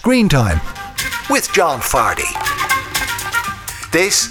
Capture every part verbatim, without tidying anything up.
Screen Time with John Fardy. This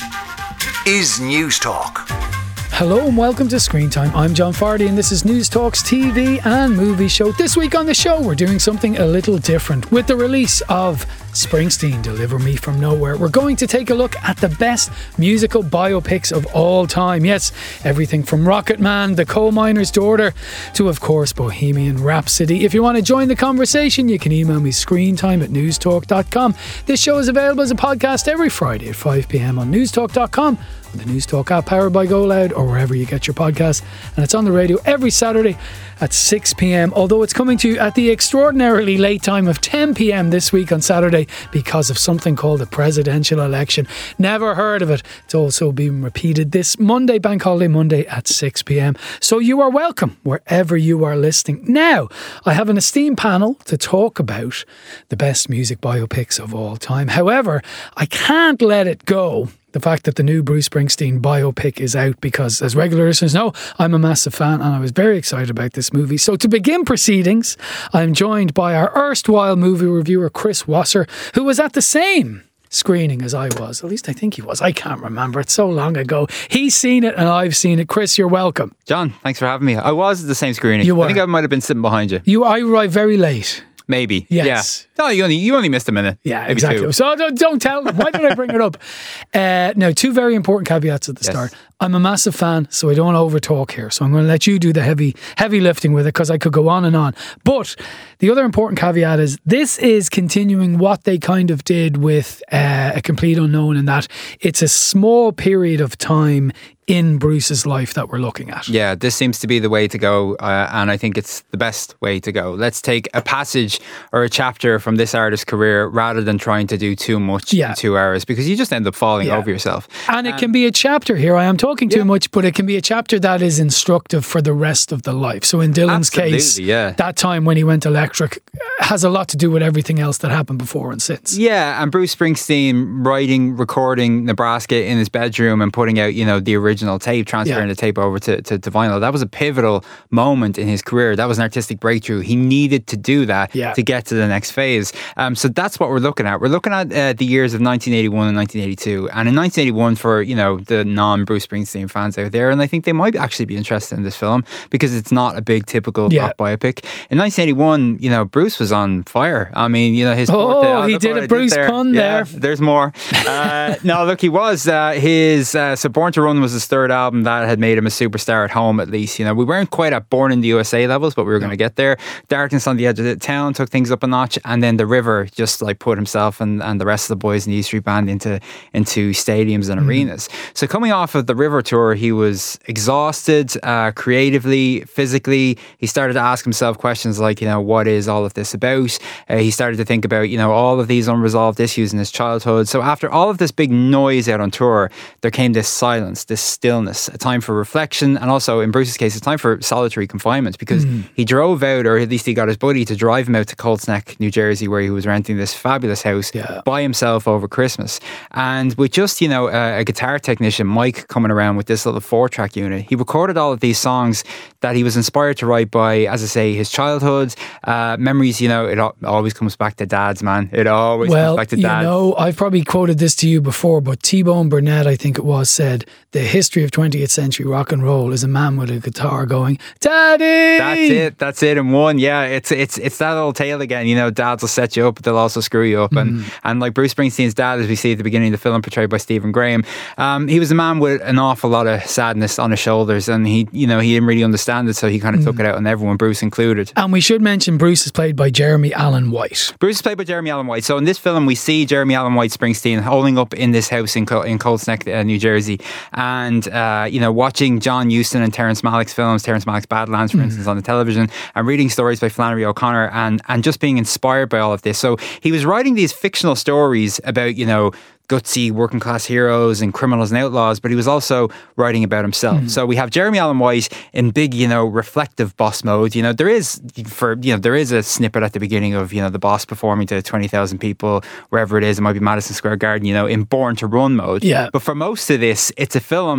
is News Talk. Hello and welcome to Screen Time. I'm John Fardy and this is News Talk's T V and movie show. This week on the show we're doing something a little different. With the release of Springsteen, Deliver Me From Nowhere, we're going to take a look at the best musical biopics of all time. Yes, everything from Rocket Man, The Coal Miner's Daughter, to of course Bohemian Rhapsody. If you want to join the conversation, you can email me screentime at newstalk dot com. This show is available as a podcast every Friday at five p.m. on newstalk dot com, the News Talk app powered by Go Loud, or wherever you get your podcasts. And it's on the radio every Saturday at six p.m, although it's coming to you at the extraordinarily late time of ten p.m. this week on Saturday because of something called the presidential election. Never heard of it. It's also being repeated this Monday, Bank Holiday Monday at six p.m. So you are welcome wherever you are listening. Now, I have an esteemed panel to talk about the best music biopics of all time. However, I can't let it go, the fact that the new Bruce Springsteen biopic is out, because as regular listeners know, I'm a massive fan and I was very excited about this movie. So to begin proceedings, I'm joined by our erstwhile movie reviewer, Chris Wasser, who was at the same screening as I was. At least I think he was. I can't remember. It's so long ago. He's seen it and I've seen it. Chris, you're welcome. John, thanks for having me. I was at the same screening. You were. I think I might have been sitting behind you. You, I arrived very late. Maybe. Yes. Yeah. No, you only you only missed a minute. Yeah, Maybe exactly. two. So don't, don't tell them. Why did I bring it up? Uh, now, two very important caveats at the Yes. start. I'm a massive fan, so I don't want to over talk here. So I'm going to let you do the heavy heavy lifting with it, because I could go on and on. But the other important caveat is this is continuing what they kind of did with uh, A Complete Unknown, in that it's a small period of time in Bruce's life that we're looking at. Yeah, this seems to be the way to go, uh, and I think it's the best way to go. Let's take a passage or a chapter from this artist's career rather than trying to do too much Yeah. in two hours, because you just end up falling Yeah. over yourself. And it can be a chapter here. I am talking too Yeah. much, but it can be a chapter that is instructive for the rest of the life. So in Dylan's Absolutely, case, yeah. that time when he went electric has a lot to do with everything else that happened before and since. Yeah, and Bruce Springsteen writing, recording Nebraska in his bedroom and putting out, you know, the original tape, transferring Yeah. the tape over to, to, to vinyl. That was a pivotal moment in his career. That was an artistic breakthrough. He needed to do that Yeah. to get to the next phase. Um, so that's what we're looking at. We're looking at uh, the years of nineteen eighty-one and nineteen eighty-two. And in nineteen eighty-one, for, you know, the non-Bruce Springsteen fans out there, and I think they might actually be interested in this film because it's not a big typical Yeah. rock biopic. In nineteen eighty-one, you know, Bruce was on fire. I mean, you know, his Oh, fourth- he look did what a I Bruce pun Yeah, there. there's more. Uh, no, look, he was. Uh, his uh, so Born to Run was his third album that had made him a superstar at home, at least. You know, we weren't quite at Born in the U S A levels, but we were going to get there. Darkness on the Edge of the Town took things up a notch, and then The River just like put himself and, and the rest of the boys in the E Street Band into into stadiums and Mm. arenas. So coming off of the River tour, he was exhausted, uh, creatively, physically. He started to ask himself questions like, you know, what is all of this about? Uh, he started to think about, you know, all of these unresolved issues in his childhood. So after all of this big noise out on tour, there came this silence, this stillness, a time for reflection, and also in Bruce's case, a time for solitary confinement, because Mm. he drove out, or at least he got his buddy to drive him out to Colts Neck, New Jersey, where he was renting this fabulous house Yeah. by himself over Christmas. And with just, you know, a, a guitar technician, Mike, coming around with this little four-track unit, he recorded all of these songs that he was inspired to write by, as I say, his childhood, uh, memories. You know, it al- always comes back to dads, man. It always Well, comes back to you dads. know, I've probably quoted this to you before, but T-Bone Burnett, I think it was, said, the history of twentieth century rock and roll is a man with a guitar going, Daddy! That's it. That's it in one. Yeah, it's it's it's that old tale again. You know, dads will set you up, but they'll also screw you up. Mm. And and like Bruce Springsteen's dad, as we see at the beginning of the film, portrayed by Stephen Graham, um, he was a man with an awful lot of sadness on his shoulders, and he, you know, he didn't really understand it, so he kind of Mm. took it out on everyone, Bruce included. And we should mention Bruce is played by Jeremy Allen White. Bruce is played by Jeremy Allen White. So in this film, we see Jeremy Allen White Springsteen holding up in this house in Col- in Colts Neck, uh, New Jersey, and uh, you know, watching John Huston and Terrence Malick's films, Terrence Malick's Badlands, for Mm. instance, on the television, and reading stories by Flannery O'Connor, and and just being inspired by all of this. So he was writing these fictional stories about, you know, gutsy working class heroes and criminals and outlaws, but he was also writing about himself. Mm. So we have Jeremy Allen White in big, you know, reflective boss mode. You know, there is for you know there is a snippet at the beginning of, you know, the boss performing to twenty thousand people wherever it is. It might be Madison Square Garden. You know, in Born to Run mode. Yeah. But for most of this, it's a film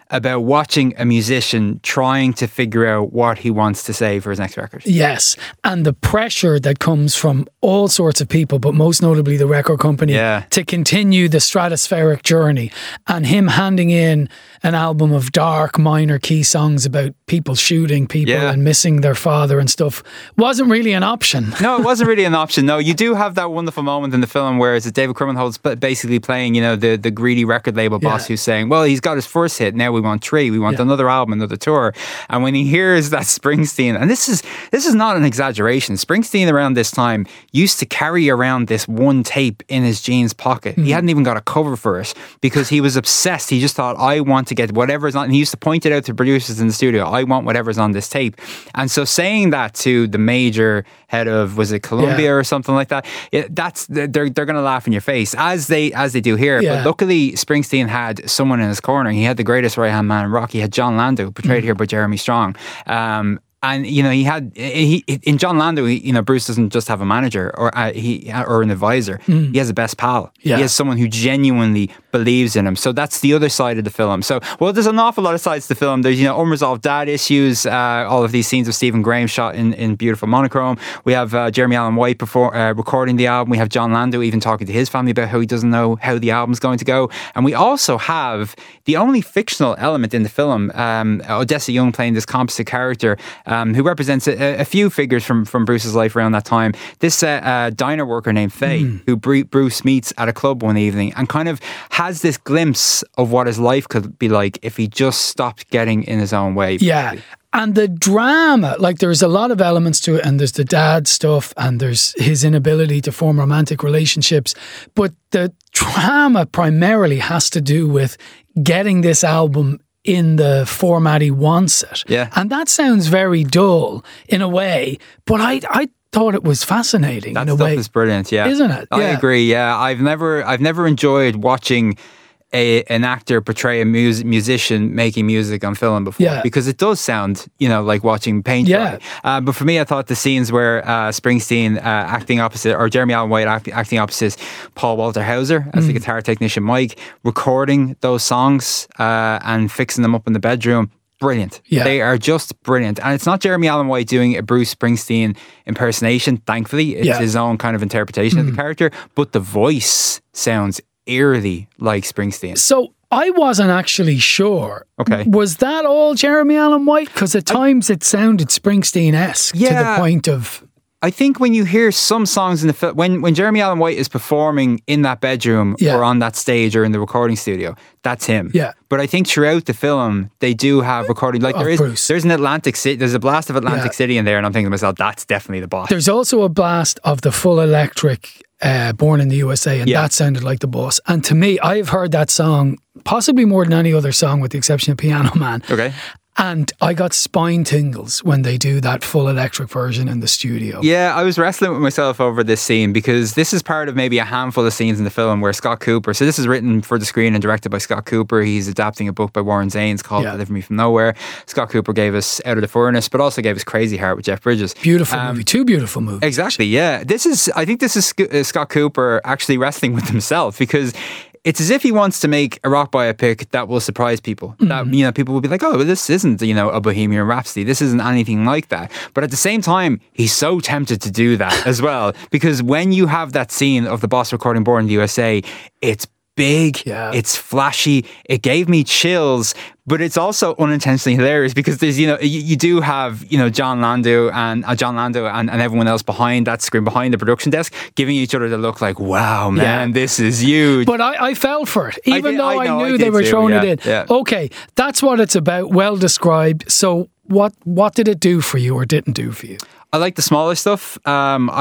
about watching a musician trying to figure out what he wants to say for his next record. Yes, and the pressure that comes from all sorts of people, but most notably the record company, yeah. to continue the stratospheric journey, and him handing in an album of dark minor key songs about people shooting people yeah. and missing their father and stuff wasn't really an option. No, it wasn't really an option. No, you do have that wonderful moment in the film where it's David Krummenholtz basically playing, you know, the, the greedy record label boss yeah. who's saying, well, he's got his first hit, now we want three, we want yeah. another album, another tour. And when he hears that Springsteen, and this is this is not an exaggeration, Springsteen around this time used to carry around this one tape in his jeans pocket. Mm. He hadn't even got a cover for it because he was obsessed. He just thought, I want to get whatever's on, and he used to point it out to producers in the studio, I want whatever's on this tape. And so saying that to the major head of, was it Columbia yeah. or something like that, it, that's they're they're going to laugh in your face, as they as they do here. Yeah. But luckily Springsteen had someone in his corner. He had the greatest right hand man in rock. He had John Landau, portrayed mm. here by Jeremy Strong. Um, And, you know, he had, he, in John Landau, he, you know, Bruce doesn't just have a manager or uh, he or an advisor. Mm. He has a best pal. Yeah. He has someone who genuinely believes in him. So that's the other side of the film. So, well, there's an awful lot of sides to the film. There's, you know, unresolved dad issues, uh, all of these scenes of Stephen Graham shot in, in beautiful monochrome. We have uh, Jeremy Allen White before uh, recording the album. We have John Landau even talking to his family about how he doesn't know how the album's going to go. And we also have the only fictional element in the film, um, Odessa Young playing this composite character, Um, who represents a, a few figures from, from Bruce's life around that time. This uh, uh, diner worker named Faye, mm. who Bruce meets at a club one evening and kind of has this glimpse of what his life could be like if he just stopped getting in his own way. Yeah. And the drama, like there's a lot of elements to it, and there's the dad stuff and there's his inability to form romantic relationships. But the drama primarily has to do with getting this album in the format he wants it. Yeah. And that sounds very dull in a way, but I I thought it was fascinating that in a stuff way. is brilliant, yeah. Isn't it? I yeah. agree, yeah. I've never I've never enjoyed watching A, an actor portray a mus- musician making music on film before, yeah. because it does sound, you know, like watching paint dry. Yeah. Uh, but for me, I thought the scenes where uh, Springsteen uh, acting opposite, or Jeremy Allen White act- acting opposite Paul Walter Hauser as mm. the guitar technician Mike, recording those songs uh, and fixing them up in the bedroom, brilliant. Yeah. They are just brilliant. And it's not Jeremy Allen White doing a Bruce Springsteen impersonation, thankfully. It's yeah. his own kind of interpretation mm. of the character, but the voice sounds eerily like Springsteen. So I wasn't actually sure. Okay. Was that all Jeremy Allen White? Because at times I, it sounded Springsteen-esque yeah, to the point of... I think when you hear some songs in the film, when, when Jeremy Allen White is performing in that bedroom yeah. or on that stage or in the recording studio, that's him. Yeah. But I think throughout the film, they do have recording. Like oh, there is, Bruce. there's an Atlantic City, there's a blast of Atlantic yeah. City in there, and I'm thinking to myself, that's definitely the boss. There's also a blast of the full electric uh, Born in the U S A, and yeah. that sounded like the boss. And to me, I have heard that song possibly more than any other song, with the exception of Piano Man. Okay. And I got spine tingles when they do that full electric version in the studio. Yeah, I was wrestling with myself over this scene, because this is part of maybe a handful of scenes in the film where Scott Cooper, so this is written for the screen and directed by Scott Cooper. He's adapting a book by Warren Zanes called yeah. Deliver Me From Nowhere. Scott Cooper gave us Out of the Furnace, but also gave us Crazy Heart with Jeff Bridges. Beautiful um, movie. Two beautiful movies. Exactly, yeah. This is, I think this is Sc- uh, Scott Cooper actually wrestling with himself, because it's as if he wants to make a rock biopic that will surprise people. Mm-hmm. That, you know, people will be like, oh, well, this isn't, you know, a Bohemian Rhapsody. This isn't anything like that. But at the same time, he's so tempted to do that as well. Because when you have that scene of the boss recording Born in the U S A, it's big, yeah. it's flashy, it gave me chills, but it's also unintentionally hilarious, because there's, you know, you, you do have, you know, John Landau and uh, John Landau and, and everyone else behind that screen, behind the production desk, giving each other the look like, wow, man, yeah. this is huge. But I, I fell for it, even I did, though I, know, I knew I they were too, throwing yeah, it in. Yeah. Okay, that's what it's about, well described. So what what did it do for you or didn't do for you? I like the smaller stuff. Um,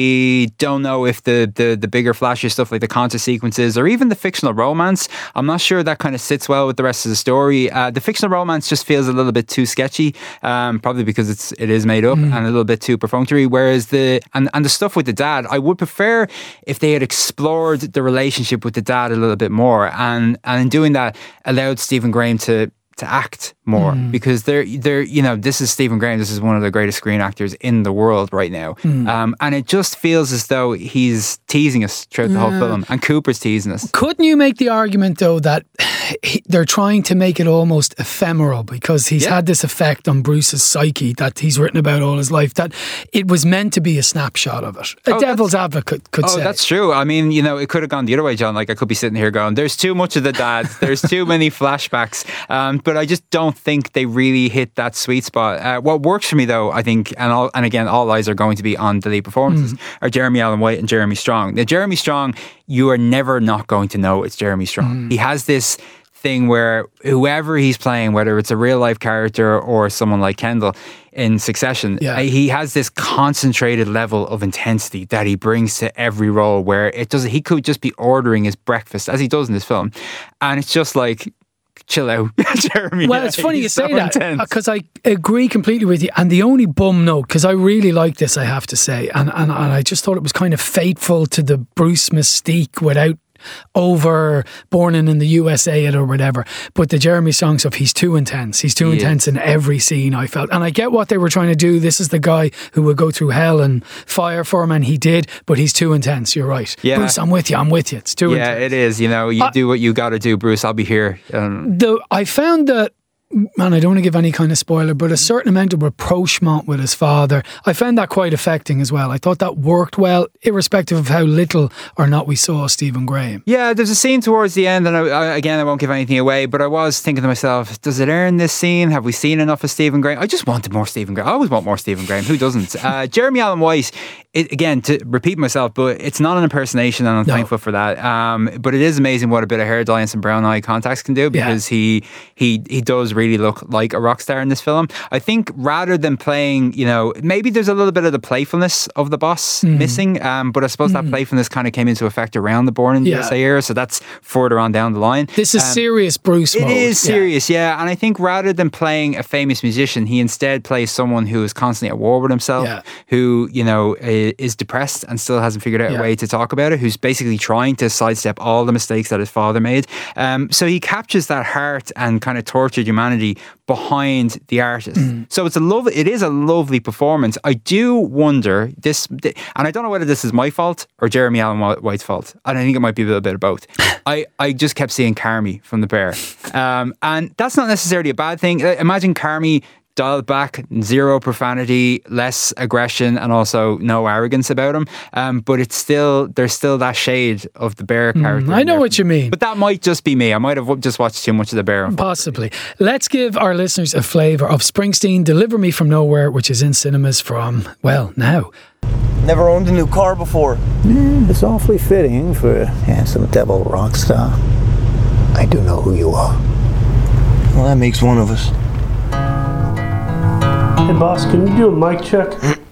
I don't know if the, the the bigger, flashy stuff like the concert sequences or even the fictional romance, I'm not sure that kind of sits well with the rest of the story. Uh, the fictional romance just feels a little bit too sketchy, um, probably because it's it is made up mm. and a little bit too perfunctory. Whereas the and, and the stuff with the dad, I would prefer if they had explored the relationship with the dad a little bit more, and and in doing that allowed Stephen Graham to. to act more mm. because they're they're you know this is Stephen Graham, this is one of the greatest screen actors in the world right now, mm. um, and it just feels as though he's teasing us throughout the yeah. whole film, and Cooper's teasing us. Couldn't you make the argument though that he, they're trying to make it almost ephemeral because he's Yeah. had this effect on Bruce's psyche that he's written about all his life, that it was meant to be a snapshot of it. A Oh, devil's advocate could Oh, say. that's true. I mean, you know, it could have gone the other way, John. Like, I could be sitting here going, there's too much of the dad. There's too many flashbacks. Um, but I just don't think they really hit that sweet spot. Uh, what works for me, though, I think, and all, and again, all eyes are going to be on the lead performances, mm. are Jeremy Allen White and Jeremy Strong. Now, Jeremy Strong, you are never not going to know it's Jeremy Strong. Mm. He has this thing where whoever he's playing, whether it's a real life character or someone like Kendall in Succession, yeah. he has this concentrated level of intensity that he brings to every role where it doesn't, he could just be ordering his breakfast as he does in this film. And it's just like, chill out, Jeremy. Well, it's funny you say so that because I agree completely with you. And the only bum note, because I really like this, I have to say, and, and, and I just thought it was kind of faithful to the Bruce mystique without over born in, in the U S A it or whatever, but the Jeremy Strong stuff, he's too intense he's too he intense is. in every scene, I felt. And I get what they were trying to do. This is the guy who would go through hell and fire for him, and he did, but he's too intense. You're right. Yeah. Bruce, I'm with you I'm with you it's too yeah intense. It is, you know, you I, do what you got to do, Bruce. I'll be here. um, the, I found that, man, I don't want to give any kind of spoiler, but a certain amount of rapprochement with his father, I found that quite affecting as well. I thought that worked well, irrespective of how little or not we saw Stephen Graham. Yeah, there's a scene towards the end, and I, I, again, I won't give anything away, but I was thinking to myself, does it earn this scene? Have we seen enough of Stephen Graham? I just wanted more Stephen Graham. I always want more Stephen Graham. Who doesn't? Uh, Jeremy Allen White, it, again, to repeat myself, but it's not an impersonation, and I'm No. thankful for that. Um, but it is amazing what a bit of hair dye and some brown eye contacts can do, because yeah. he he he does really look like a rock star in this film. I think rather than playing, you know, maybe there's a little bit of the playfulness of the boss mm. missing, um, but I suppose mm. that playfulness kind of came into effect around the Born in the yeah. U S A era, so that's further on down the line. This is um, serious Bruce It mode. is serious, yeah. yeah. And I think rather than playing a famous musician, he instead plays someone who is constantly at war with himself, yeah. who, you know, is depressed and still hasn't figured out yeah. a way to talk about it, who's basically trying to sidestep all the mistakes that his father made. Um, so he captures that heart and kind of tortured humanity behind the artist. Mm. So it's a love. It is a lovely performance. I do wonder this, and I don't know whether this is my fault or Jeremy Allen White's fault. And I think it might be a little bit of both. I, I just kept seeing Carmy from The Bear, um, and that's not necessarily a bad thing. Imagine Carmy dialed back, zero profanity, less aggression, and also no arrogance about him. Um, but it's still, there's still that shade of the Bear character. Mm, I know what you mean. But that might just be me. I might have just watched too much of The Bear. Possibly. Let's give our listeners a flavour of Springsteen, Deliver Me From Nowhere, which is in cinemas from, well, now. Never owned a new car before. Mm, it's awfully fitting for a handsome devil rock star. I do know who you are. Well, that makes one of us. Hey boss, can you do a mic check?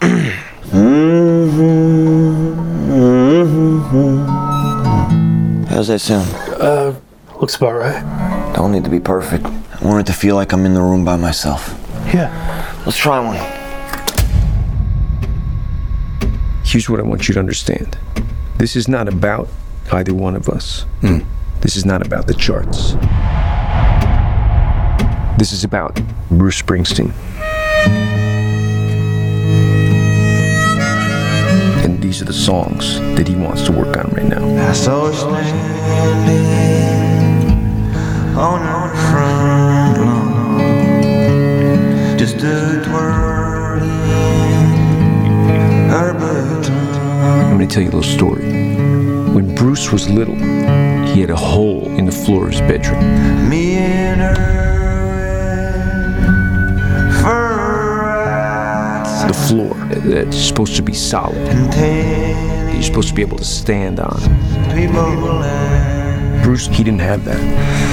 How's that sound? Uh, looks about right. Don't need to be perfect. I want it to feel like I'm in the room by myself. Yeah. Let's try one. Here's what I want you to understand. This is not about either one of us. Mm. This is not about the charts. This is about Bruce Springsteen. And these are the songs that he wants to work on right now. I saw her standing on her front lawn, just a twirling her baton. I'm going to tell you a little story. When Bruce was little, he had a hole in the floor of his bedroom. Me and her. The floor that's supposed to be solid. You're supposed to be able to stand on. Bruce, he didn't have that.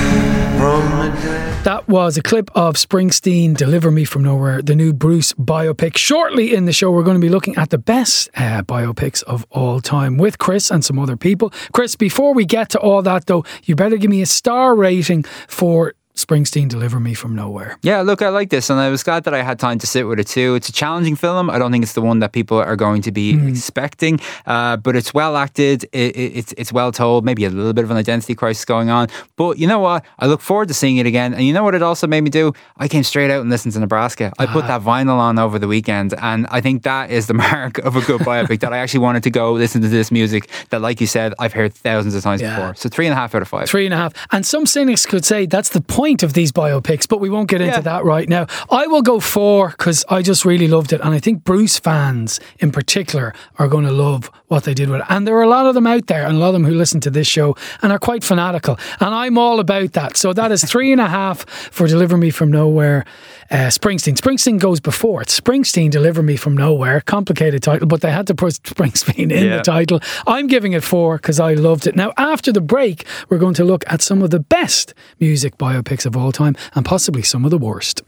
That was a clip of Springsteen, Deliver Me From Nowhere, the new Bruce biopic. Shortly in the show, we're going to be looking at the best uh, biopics of all time with Chris and some other people. Chris, before we get to all that though, you better give me a star rating for Springsteen, Deliver Me From Nowhere. Yeah, look, I like this, and I was glad that I had time to sit with it too. It's a challenging film. I don't think it's the one that people are going to be mm. expecting, uh, but it's well acted. It, it, it's it's well told. Maybe a little bit of an identity crisis going on, but you know what? I look forward to seeing it again. And you know what it also made me do? I came straight out and listened to Nebraska. I put that vinyl on over the weekend, and I think that is the mark of a good biopic. That I actually wanted to go listen to this music that, like you said, I've heard thousands of times yeah. before. So three and a half out of five. Three and a half. And some cynics could say that's the point of these biopics, but we won't get into yeah. that right now. I will go four because I just really loved it, and I think Bruce fans in particular are going to love what they did with it. And there are a lot of them out there, and a lot of them who listen to this show and are quite fanatical, and I'm all about that. So that is three and a half for Deliver Me From Nowhere. Uh, Springsteen. Springsteen goes before it. Springsteen, Deliver Me From Nowhere. Complicated title, but they had to put Springsteen in yeah. the title. I'm giving it four because I loved it. Now, after the break, we're going to look at some of the best music biopics of all time and possibly some of the worst.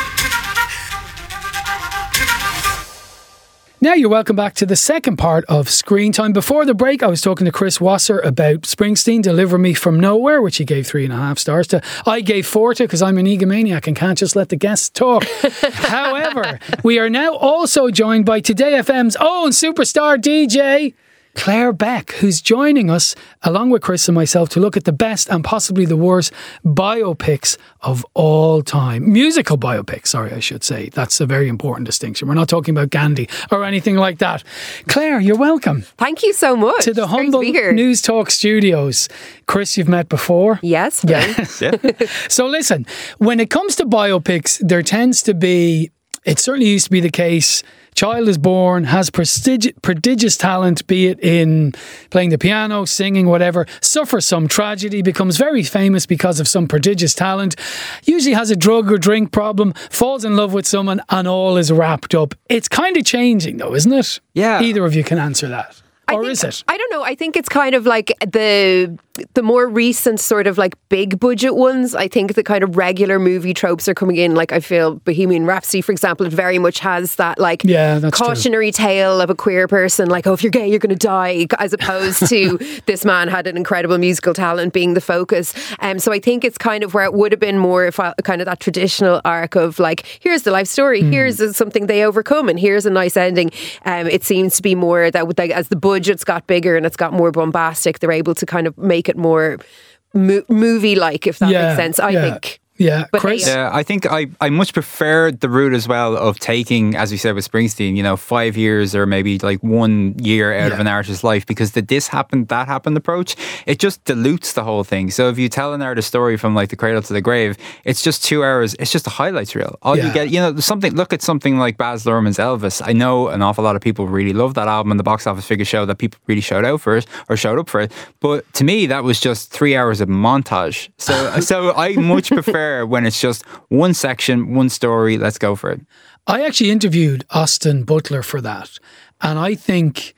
Now you're welcome back to the second part of Screen Time. Before the break, I was talking to Chris Wasser about Springsteen, Deliver Me From Nowhere, which he gave three and a half stars to. I gave four to because I'm an egomaniac and can't just let the guests talk. However, we are now also joined by Today F M's own superstar D J, Claire Beck, who's joining us along with Chris and myself to look at the best and possibly the worst biopics of all time. Musical biopics, sorry, I should say. That's a very important distinction. We're not talking about Gandhi or anything like that. Claire, you're welcome. Thank you so much. To the it's humble News Talk studios. Chris, you've met before? Yes. Yes. Yeah. So listen, when it comes to biopics, there tends to be, it certainly used to be the case, child is born, has prestigious, prodigious talent, be it in playing the piano, singing, whatever, suffers some tragedy, becomes very famous because of some prodigious talent, usually has a drug or drink problem, falls in love with someone, and all is wrapped up. It's kind of changing though, isn't it? Yeah. Either of you can answer that. I or think, is it? I don't know. I think it's kind of like the the more recent sort of like big budget ones. I think the kind of regular movie tropes are coming in. Like I feel Bohemian Rhapsody, for example, it very much has that like yeah, that's cautionary true. tale of a queer person. Like, oh, if you're gay, you're going to die, as opposed to this man had an incredible musical talent being the focus. Um, so I think it's kind of where it would have been more if I, kind of that traditional arc of like, here's the life story, mm. here's something they overcome, and here's a nice ending. Um, it seems to be more that with like, as the budget's got bigger and it's got more bombastic, they're able to kind of make it more mo- movie-like, if that yeah, makes sense. I yeah. think. Yeah, but Chris? Hey, yeah, I think I, I much prefer the route as well of taking, as we said with Springsteen, you know, five years or maybe like one year out yeah. of an artist's life, because the this happened, that happened approach, it just dilutes the whole thing. So if you tell an artist story from like the cradle to the grave, it's just two hours, it's just a highlights reel. All yeah. you get, you know, something, look at something like Baz Luhrmann's Elvis. I know an awful lot of people really love that album, and the box office figures show that people really showed out for it or showed up for it. But to me, that was just three hours of montage. So, so I much prefer when it's just one section, one story, let's go for it. I actually interviewed Austin Butler for that, and I think,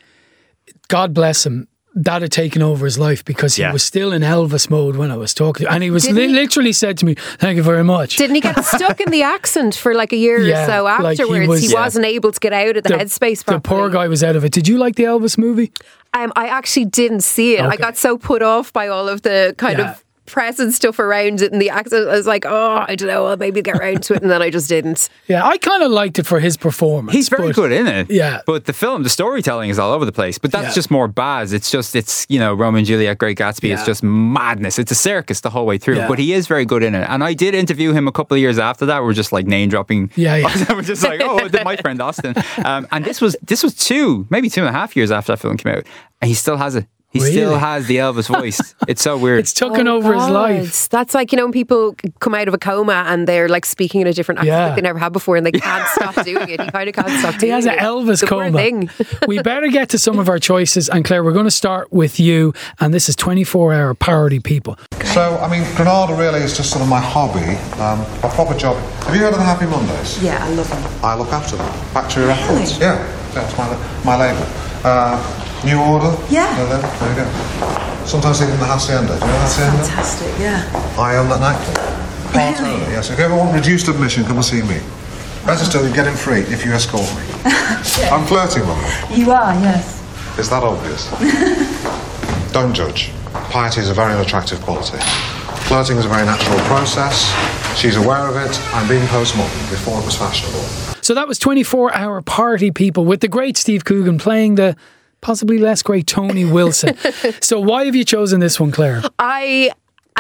God bless him, that had taken over his life, because he yeah. was still in Elvis mode when I was talking to him, and he was li- he, literally said to me, thank you very much. Didn't he get stuck in the accent for like a year yeah, or so afterwards? Like he, was, he wasn't yeah. able to get out of the, the headspace properly. The poor guy was out of it. Did you like the Elvis movie? Um, I actually didn't see it. Okay. I got so put off by all of the kind yeah. of press and stuff around it and the accent. I was like, oh, I don't know, I'll maybe get around to it, and then I just didn't. Yeah, I kind of liked it for his performance. He's very good in it. Yeah. But the film, the storytelling is all over the place. But that's yeah. just more Baz. It's just, it's, you know, Romeo and Juliet, Great Gatsby. Yeah. It's just madness. It's a circus the whole way through. Yeah. But he is very good in it. And I did interview him a couple of years after that. We're just like name dropping. Yeah, yeah. We're just like, oh, my friend Austin. Um, and this was, this was two, maybe two and a half years after that film came out. And he still has it. He really? still has the Elvis voice. It's so weird. It's taken oh over God. his life. That's like, you know, when people come out of a coma and they're like speaking in a different accent yeah. that they never had before, and they can't stop doing it. He kind of can't stop doing it. He has an Elvis the coma. Thing. We better get to some of our choices. And Claire, we're going to start with you. And this is twenty-four hour Parody People. So, I mean, Granada really is just sort of my hobby, um, my proper job. Have you heard of the Happy Mondays? Yeah, I love them. I look after them. Factory really? Records. Yeah, that's my, my label. Uh, New Order? Yeah. There, there you go. Sometimes even the Hacienda. Do you know the Hacienda? Fantastic, yeah. I own that nightclub. Really? Owner, yes. If you ever want reduced admission, come and see me. Better still, you get in free if you escort me. yeah. I'm flirting with them. You are, yes. Is that obvious? Don't judge. Piety is a very unattractive quality. Flirting is a very natural process. She's aware of it. I'm being post-modern before it was fashionable. So that was twenty-four hour Party People with the great Steve Coogan playing the possibly less great Tony Wilson. So why have you chosen this one, Claire? I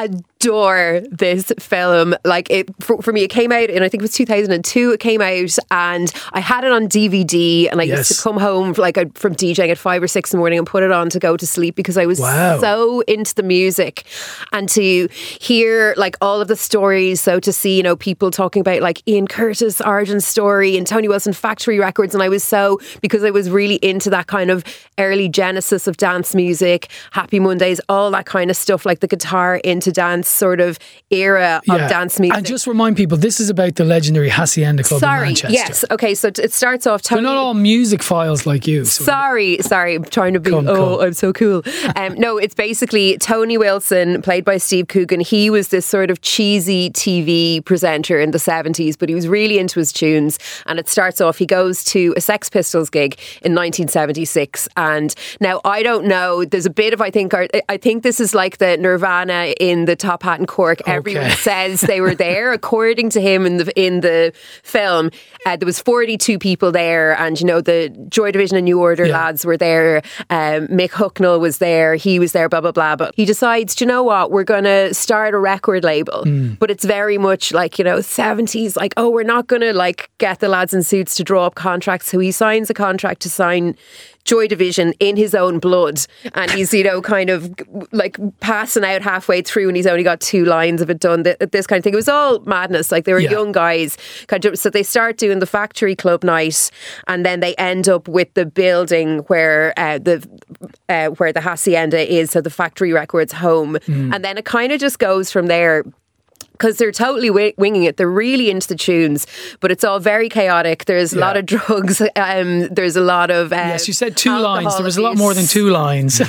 adore this film. Like it for, for me, it came out in I think it was two thousand two. It came out, and I had it on D V D, and I Yes. used to come home like I- from DJing at five or six in the morning and put it on to go to sleep because I was Wow. so into the music and to hear like all of the stories. So to see, you know, people talking about like Ian Curtis' origin story and Tony Wilson Factory Records, and I was so because I was really into that kind of early genesis of dance music, Happy Mondays, all that kind of stuff, like the guitar into dance sort of era Yeah. of dance music. And just remind people, this is about the legendary Hacienda Club in Sorry, Manchester. yes, okay. So t- it starts off. They're Tony, not all music files like you. So Sorry, sorry. I'm trying to be, Come, oh, come. I'm so cool. Um, no, it's basically Tony Wilson, played by Steve Coogan. He was this sort of cheesy T V presenter in the seventies, but he was really into his tunes. And it starts off, he goes to a Sex Pistols gig in nineteen seventy-six. And now I don't know, there's a bit of, I think, I think this is like the Nirvana in the Top Hat in Cork. Everyone says they were there. According to him in the in the film, uh, there was forty-two people there, and you know the Joy Division and New Order Yeah. lads were there. Um, Mick Hucknall was there. He was there. Blah blah blah. But he decides, do you know what? We're going to start a record label, but it's very much like you know seventies. Like, oh, we're not going to like get the lads in suits to draw up contracts. So he signs a contract to sign Joy Division in his own blood, and he's you know kind of like passing out halfway through, and he's only got two lines of it done. th- This kind of thing. It was all madness. Like they were Yeah. young guys, kind of. So they start doing the Factory Club night, and then they end up with the building where uh, the uh, where the Hacienda is, so the Factory Records home, and then it kind of just goes from there. Because they're totally wi- winging it. They're really into the tunes, but it's all very chaotic. There's a Yeah. lot of drugs. Um, there's a lot of. Uh, yes, you said two alcohol lines. There was a lot abuse. more than two lines.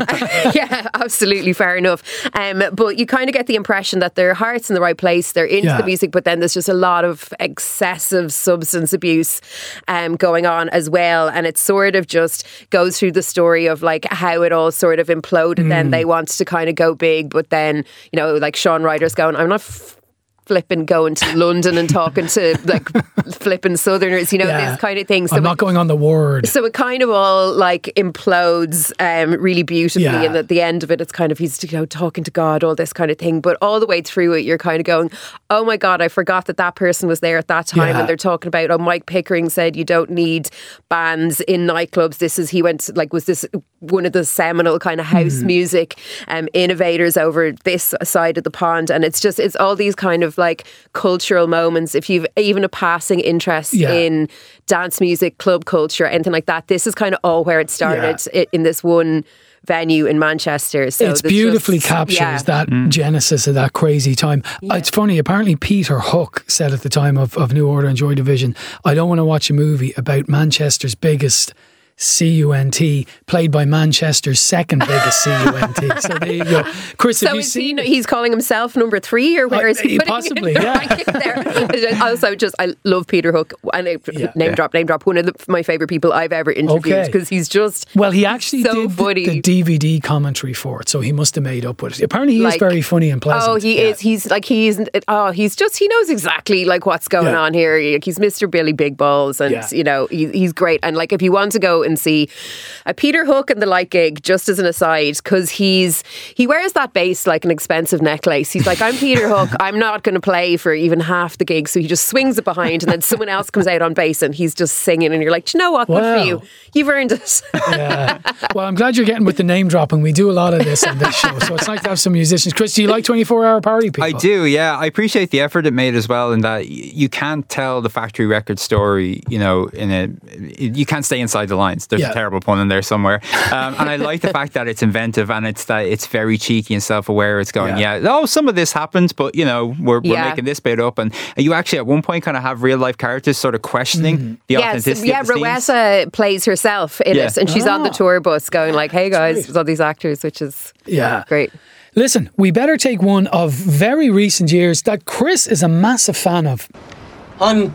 Yeah, absolutely, fair enough. Um, but you kind of get the impression that their heart's in the right place. They're into Yeah. the music, but then there's just a lot of excessive substance abuse um, going on as well. And it sort of just goes through the story of like how it all sort of imploded. Mm. Then they want to kind of go big, but then you know, like Sean Ryder's going, I'm not. F- flipping going to London and talking to like flipping Southerners, you know, Yeah. this kind of thing. So I'm it- not going on the word. so it kind of all like implodes um, really beautifully, Yeah. and at the end of it, it's kind of he's you know talking to God, all this kind of thing. But all the way through it, you're kind of going, "Oh my God, I forgot that that person was there at that time." Yeah. And they're talking about, "Oh, Mike Pickering said you don't need bands in nightclubs. This is he went like was this one of the seminal kind of house Mm-hmm. music um, innovators over this side of the pond." And it's just it's all these kind of like cultural moments. If you've even a passing interest Yeah. in dance music, club culture, anything like that, this is kind of all where it started i- in this one venue in Manchester. So It there's beautifully just- captures yeah. that genesis of that crazy time. It's funny, apparently Peter Hook said at the time of, of New Order and Joy Division, I don't want to watch a movie about Manchester's biggest C U N T played by Manchester's second biggest C U N T. So there you go. Chris, So have you is he, seen it? he's calling himself number three, or where Uh, is he? he putting possibly, the yeah. ranking there? Also, just I love Peter Hook. And I, Yeah. name Yeah. drop, name drop. One of the, my favorite people I've ever interviewed Okay. because he's just Well, he actually so did the, funny. the D V D commentary for it, so he must have made up with it. Apparently, he is Like- very funny and pleasant. Oh, he Yeah. is. He's like he's oh, he's just he knows exactly like what's going Yeah. on here. Like, he's Mister Billy Big Balls, and Yeah. you know he, he's great. And like if you want to go and see a Peter Hook and the Light gig, just as an aside, because he's he wears that bass like an expensive necklace. He's like, I'm Peter Hook. I'm not going to play for even half the gig, so he just swings it behind, and then someone else comes out on bass, and he's just singing, and you're like, "Do you know what? Good Wow. for you. You've earned it." Yeah. Well, I'm glad you're getting with the name dropping. We do a lot of this on this show, so it's nice to have some musicians. Chris, do you like twenty-four hour Party People? I do, yeah. I appreciate the effort it made as well, in that y- you can't tell the Factory Record story, you know, in a you can't stay inside the lines. There's Yeah. a terrible pun in there somewhere, um, and I like the fact that it's inventive and it's that it's very cheeky and self-aware. It's going, Yeah. yeah, oh, some of this happened, but you know, we're, we're Yeah. making this bit up, and, and you actually at one point kind of have real life characters sort of questioning the Yes, authenticity yeah, of the scenes. Rowessa plays herself in Yeah. it, and she's on the Ah. tour bus going like, "Hey guys, Great. there's all these actors," which is Yeah. great. Listen, we better take one of very recent years that Chris is a massive fan of. I'm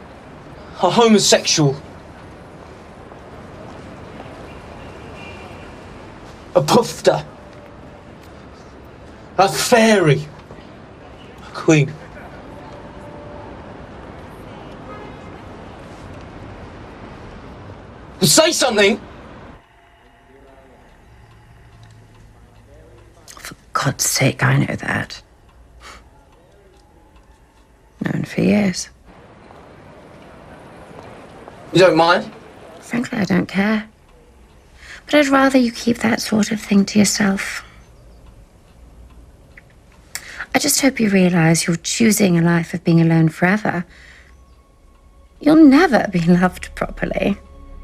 a homosexual. A pufter. A fairy. Queen. Well, say something! For God's sake, I know that. Known for years. You don't mind? Frankly, I don't care. But I'd rather you keep that sort of thing to yourself. I just hope you realise you're choosing a life of being alone forever. You'll never be loved properly.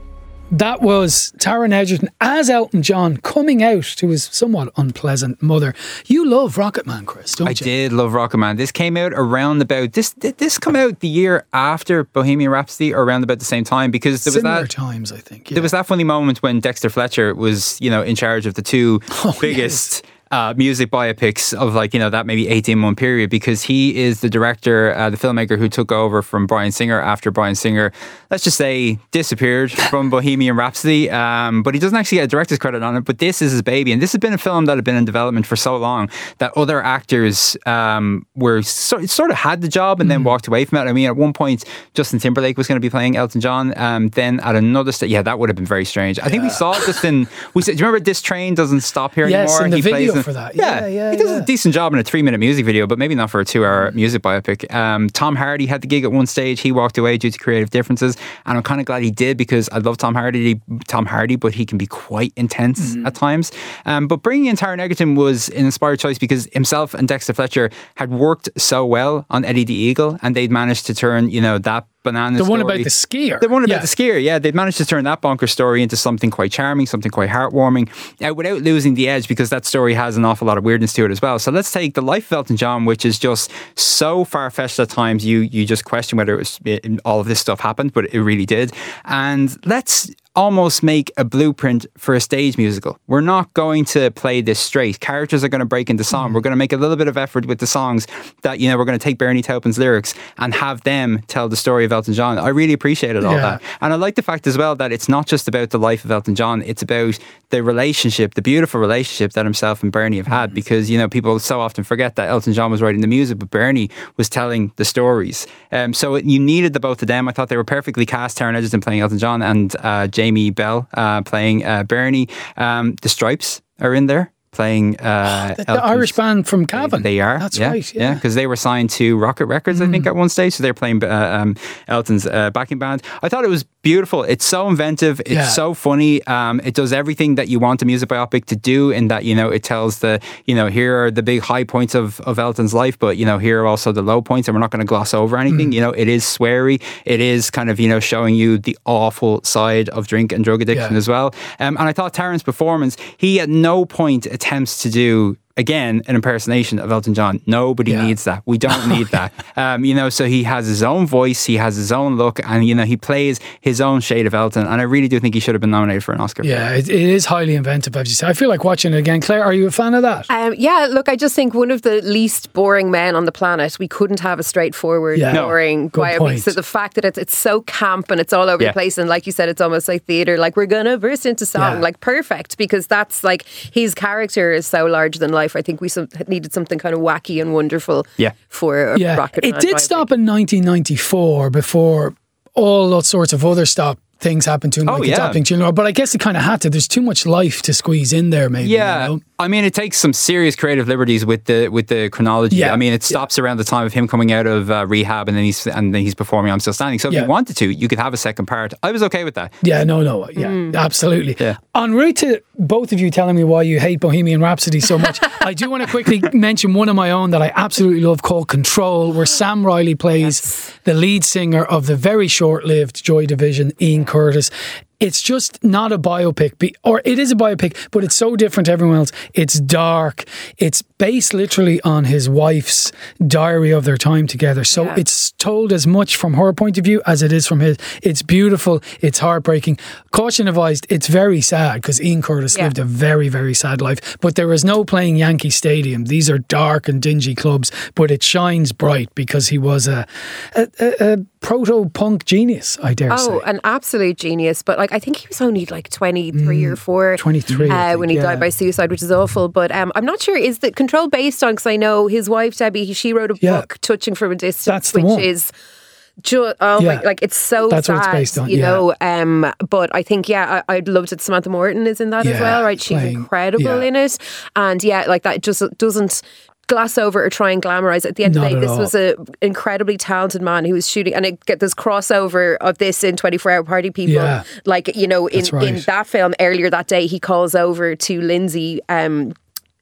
That was Taron Egerton as Elton John coming out to his somewhat unpleasant mother. You love Rocketman, Chris, don't I you? did love Rocketman. This came out around about this. Did this come out the year after Bohemian Rhapsody, or around about the same time? Because there Similar was that times, I think. Yeah. There was that funny moment when Dexter Fletcher was, you know, in charge of the two oh, biggest. Yes. Uh, music biopics of like, you know, that maybe eighteen month period, because he is the director, uh, the filmmaker who took over from Bryan Singer after Bryan Singer, let's just say, disappeared from Bohemian Rhapsody. Um, but he doesn't actually get a director's credit on it. But this is his baby. And this has been a film that had been in development for so long that other actors um, were so, sort of had the job and mm. then walked away from it. I mean, at one point, Justin Timberlake was going to be playing Elton John. Um, then at another stage, yeah, that would have been very strange. I yeah. think we saw this in, we said, do you remember This Train Doesn't Stop Here yes, Anymore? In the he video plays for that. Yeah, yeah, yeah he does yeah. a decent job in a three minute music video, but maybe not for a two hour music biopic. Um, Tom Hardy had the gig at one stage. He walked away due to creative differences, and I'm kind of glad he did, because I love Tom Hardy, Tom Hardy, but he can be quite intense mm. at times. Um, but bringing in Taron Egerton was an inspired choice because himself and Dexter Fletcher had worked so well on Eddie the Eagle, and they'd managed to turn, you know, that banana the story. one about the skier. The one about yeah. the skier, yeah. They'd managed to turn that bonker story into something quite charming, something quite heartwarming, uh, without losing the edge, because that story has an awful lot of weirdness to it as well. So let's take the life of Elton John, which is just so far-fetched at times, you you just question whether it was, it, all of this stuff happened, but it really did. And let's almost make a blueprint for a stage musical. We're not going to play this straight. Characters are going to break into song. Mm. We're going to make a little bit of effort with the songs that, you know, we're going to take Bernie Taupin's lyrics and have them tell the story of Elton John. I really appreciated all yeah. that. And I like the fact as well that it's not just about the life of Elton John, it's about the relationship, the beautiful relationship that himself and Bernie have had, mm. because, you know, people so often forget that Elton John was writing the music, but Bernie was telling the stories. Um, so it, you needed the both of them. I thought they were perfectly cast. Taron Egerton playing Elton John and uh, Jamie Bell uh, playing uh, Bernie. Um, the Stripes are in there playing uh, the, the Irish band from Cavan. They, they are. That's yeah, right. Yeah, because yeah, they were signed to Rocket Records, mm. I think, at one stage. So they're playing uh, um, Elton's uh, backing band. I thought it was beautiful. It's so inventive. It's yeah. so funny. Um, it does everything that you want a music biopic to do, in that, you know, it tells the, you know, here are the big high points of, of Elton's life, but, you know, here are also the low points, and we're not going to gloss over anything. Mm. You know, it is sweary. It is kind of, you know, showing you the awful side of drink and drug addiction yeah. as well. Um, and I thought Taron's performance, he at no point attempts to do, again, an impersonation of Elton John. Nobody yeah. needs that. We don't need that. Um, you know, so he has his own voice, he has his own look, and, you know, he plays his own shade of Elton. And I really do think he should have been nominated for an Oscar. Yeah, it, it is highly inventive, as you say. I feel like watching it again. Claire, are you a fan of that? Um, yeah, look, I just think one of the least boring men on the planet. We couldn't have a straightforward, yeah. boring no, biopic. So the fact that it's it's so camp and it's all over yeah. the place, and like you said, it's almost like theatre, like we're gonna burst into song, yeah. like perfect, because that's like, his character is so larger than life. I think we some, needed something kind of wacky and wonderful yeah. for a yeah. Rocket It Man did biopic. stop in nineteen ninety-four before all that sorts of other stop things happened to him, oh, like yeah. adopting children. But I guess it kind of had to. There's too much life to squeeze in there, maybe. Yeah. You know? I mean, it takes some serious creative liberties with the with the chronology. Yeah. I mean, it stops yeah. around the time of him coming out of uh, rehab, and then he's and then he's performing I'm Still Standing. So if yeah. you wanted to, you could have a second part. I was okay with that. Yeah, no, no. Yeah, mm. absolutely. Yeah. En route to both of you telling me why you hate Bohemian Rhapsody so much, I do want to quickly mention one of my own that I absolutely love, called Control, where Sam Riley plays yes. the lead singer of the very short-lived Joy Division, Ian Curtis. It's just not a biopic, or it is a biopic, but it's so different to everyone else. It's dark. It's based literally on his wife's diary of their time together. So yeah. it's told as much from her point of view as it is from his. It's beautiful. It's heartbreaking. Caution advised, it's very sad, because Ian Curtis yeah. lived a very, very sad life. But there is no playing Yankee Stadium. These are dark and dingy clubs, but it shines bright because he was a, a, a, a proto-punk genius, I dare say. Oh, an absolute genius. But like, I think he was only like twenty-three mm, or four. twenty-three. Uh, think, when he yeah. died by suicide, which is awful. But um, I'm not sure, is the Control based on, because I know his wife, Debbie, she wrote a yeah. book, Touching from a Distance, That's the which one. is... Ju- oh yeah. my, like it's so That's sad, what it's based on, you yeah. know. Um, but I think yeah, I, I'd loved it. Samantha Morton is in that yeah, as well, right? She's playing, incredible yeah. in it, and yeah, like that just doesn't gloss over or try and glamorize it. At the end Not of the day, at this all. was an incredibly talented man who was shooting, and it get this crossover of this in twenty-four hour Party People. Yeah. Like you know, in right. in that film earlier that day, he calls over to Lindsay. Um,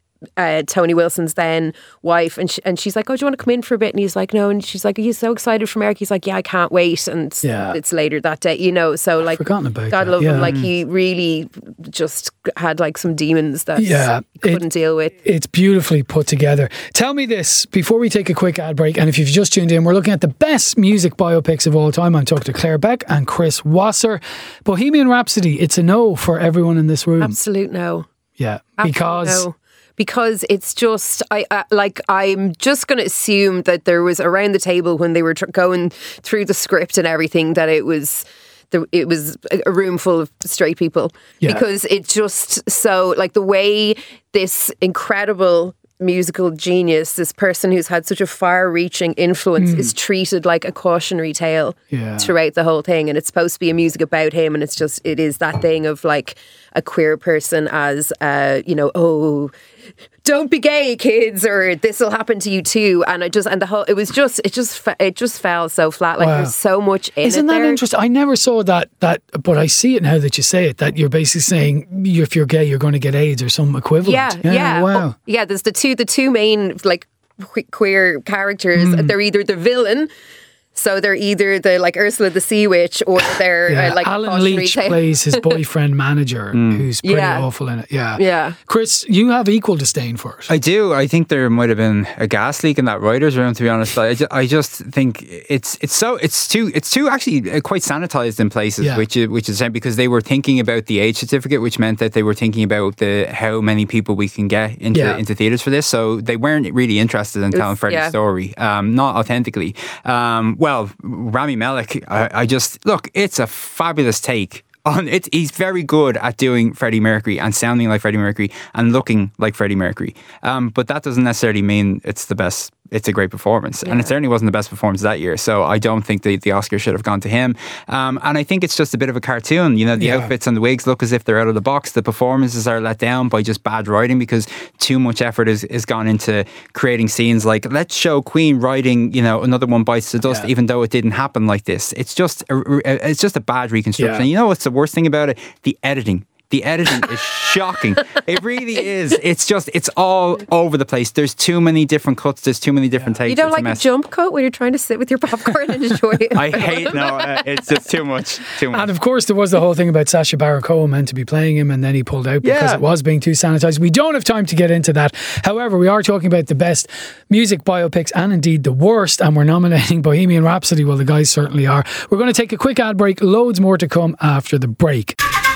Uh, Tony Wilson's then wife, and she, and she's like, "Oh, do you want to come in for a bit?" And he's like, "No." And she's like, "Are you so excited for America?" He's like, "Yeah, I can't wait." And Yeah. it's later that day, you know. So like, forgotten about God that, love yeah. him. Like he really just had like some demons that Yeah, he couldn't it- deal with. It's beautifully put together. Tell me this before we take a quick ad break, and if you've just tuned in, we're looking at the best music biopics of all time. I'm talking to Claire Beck and Chris Wasser. Bohemian Rhapsody, it's a no for everyone in this room. Absolute no. Yeah, Absolute because... no. Because it's just, I uh, like, I'm just going to assume that there was around the table when they were tr- going through the script and everything that it was, the, it was a room full of straight people. Yeah. Because it just so like the way this incredible musical genius, this person who's had such a far-reaching influence, Mm. is treated like a cautionary tale Yeah. throughout the whole thing, and it's supposed to be a music about him, and it's just it is that thing of like a queer person as uh, you know, oh, don't be gay, kids, or this will happen to you too. And I just and the whole it was just it just fe- it just fell so flat. Like Wow. there's so much in Isn't it that there. interesting? I never saw that, that, but I see it now that you say it, that you're basically saying you- if you're gay, you're going to get AIDS or some equivalent. Yeah, yeah, Wow. Oh, yeah. There's the two, the two main like que- queer characters. Mm. They're either the villain, so they're either the like Ursula the Sea Witch, or they're Yeah, uh, like Alan cautionary Leach tale. plays his boyfriend manager, who's pretty Yeah. awful in it. Yeah, Yeah. Chris, you have equal disdain for it. I do. I think there might have been a gas leak in that writers' room. To be honest, I, ju- I just think it's it's so it's too it's too actually uh, quite sanitized in places, Yeah. which is which is saying because they were thinking about the age certificate, which meant that they were thinking about the how many people we can get into Yeah. into theaters for this. So they weren't really interested in was- telling Freddie's yeah. story, um, not authentically. Um, well, Rami Malek, I, I just look. It's a fabulous take. On it, he's very good at doing Freddie Mercury and sounding like Freddie Mercury and looking like Freddie Mercury. Um, but that doesn't necessarily mean it's the best. It's a great performance, and it certainly wasn't the best performance that year. So I don't think the, the Oscar should have gone to him. Um, and I think it's just a bit of a cartoon. You know, the Yeah. outfits and the wigs look as if they're out of the box. The performances are let down by just bad writing because too much effort is, is gone into creating scenes like, let's show Queen riding, you know, Another One Bites the Dust, Yeah. even though it didn't happen like this. It's just a, a- it's just a bad reconstruction. Yeah. And you know what's the worst thing about it? The editing. The editing is shocking. It really is. It's just, it's all over the place. There's too many different cuts. There's too many different takes. You don't It's like a mess. jump cut when you're trying to sit with your popcorn and enjoy it. I hate, no, uh, it's just too much. Too much. And of course, there was the whole thing about Sacha Baron Cohen meant to be playing him, and then he pulled out because Yeah. it was being too sanitized. We don't have time to get into that. However, we are talking about the best music biopics and indeed the worst, and we're nominating Bohemian Rhapsody. Well, the guys certainly are. We're going to take a quick ad break. Loads more to come after the break.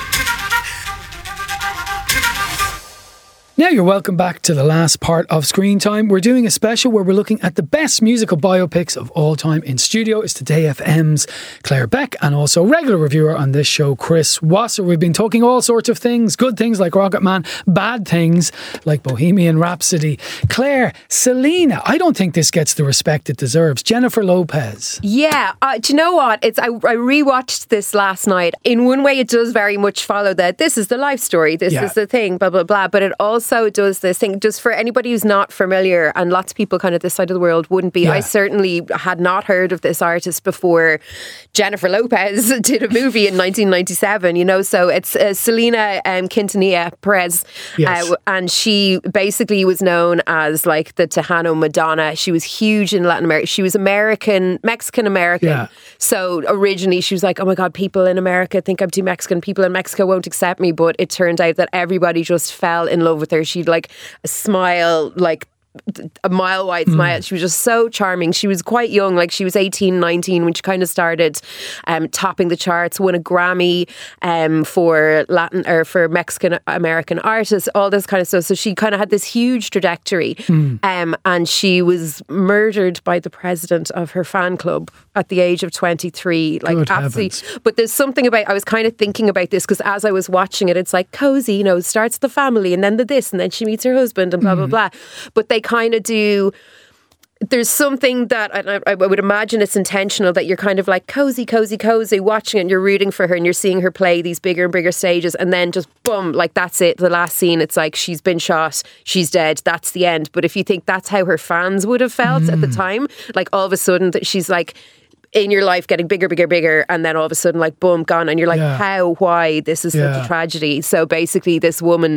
Now you're welcome back to the last part of Screen Time. We're doing a special where we're looking at the best musical biopics of all time. In studio is Today F M's Claire Beck and also regular reviewer on this show, Chris Wasser. We've been talking all sorts of things, good things like Rocket Man, bad things like Bohemian Rhapsody. Claire, Selena, I don't think this gets the respect it deserves. Jennifer Lopez. Yeah, uh, do you know what? It's I, I rewatched this last night. In one way, it does very much follow that this is the life story, this Yeah. is the thing, blah blah blah. But it also does this thing. Just for anybody who's not familiar, and lots of people kind of this side of the world wouldn't be. Yeah. I certainly had not heard of this artist before Jennifer Lopez did a movie in nineteen ninety-seven. You know, so it's uh, Selena um, Quintanilla Perez, Yes. uh, and she basically was known as like the Tejano Madonna. She was huge in Latin America. She was American, Mexican American. Yeah. So originally she was like, oh my God, people in America think I'm too Mexican. People in Mexico won't accept me. But it turned out that everybody just fell in love with her. She'd like a smile, like a mile wide smile. She was just so charming. She was quite young, like she was eighteen, nineteen when she kind of started um, topping the charts, won a Grammy um, for Latin or for Mexican American artists, all this kind of stuff. So she kind of had this huge trajectory. Mm. Um, and she was murdered by the president of her fan club at the age of twenty-three. Like Good absolutely. heavens. But there's something about, I was kind of thinking about this because as I was watching it, it's like cozy, you know, it starts the family and then the this and then she meets her husband and blah, mm. blah, blah. But they kind of do, there's something that I, I would imagine it's intentional that you're kind of like cozy, cozy, cozy watching it and you're rooting for her and you're seeing her play these bigger and bigger stages and then just boom, like that's it. The last scene, it's like she's been shot, she's dead, that's the end. But if you think that's how her fans would have felt mm. at the time, like all of a sudden that she's like in your life getting bigger, bigger, bigger and then all of a sudden like boom, gone and you're like yeah. how, why, this is yeah. such a tragedy. So basically this woman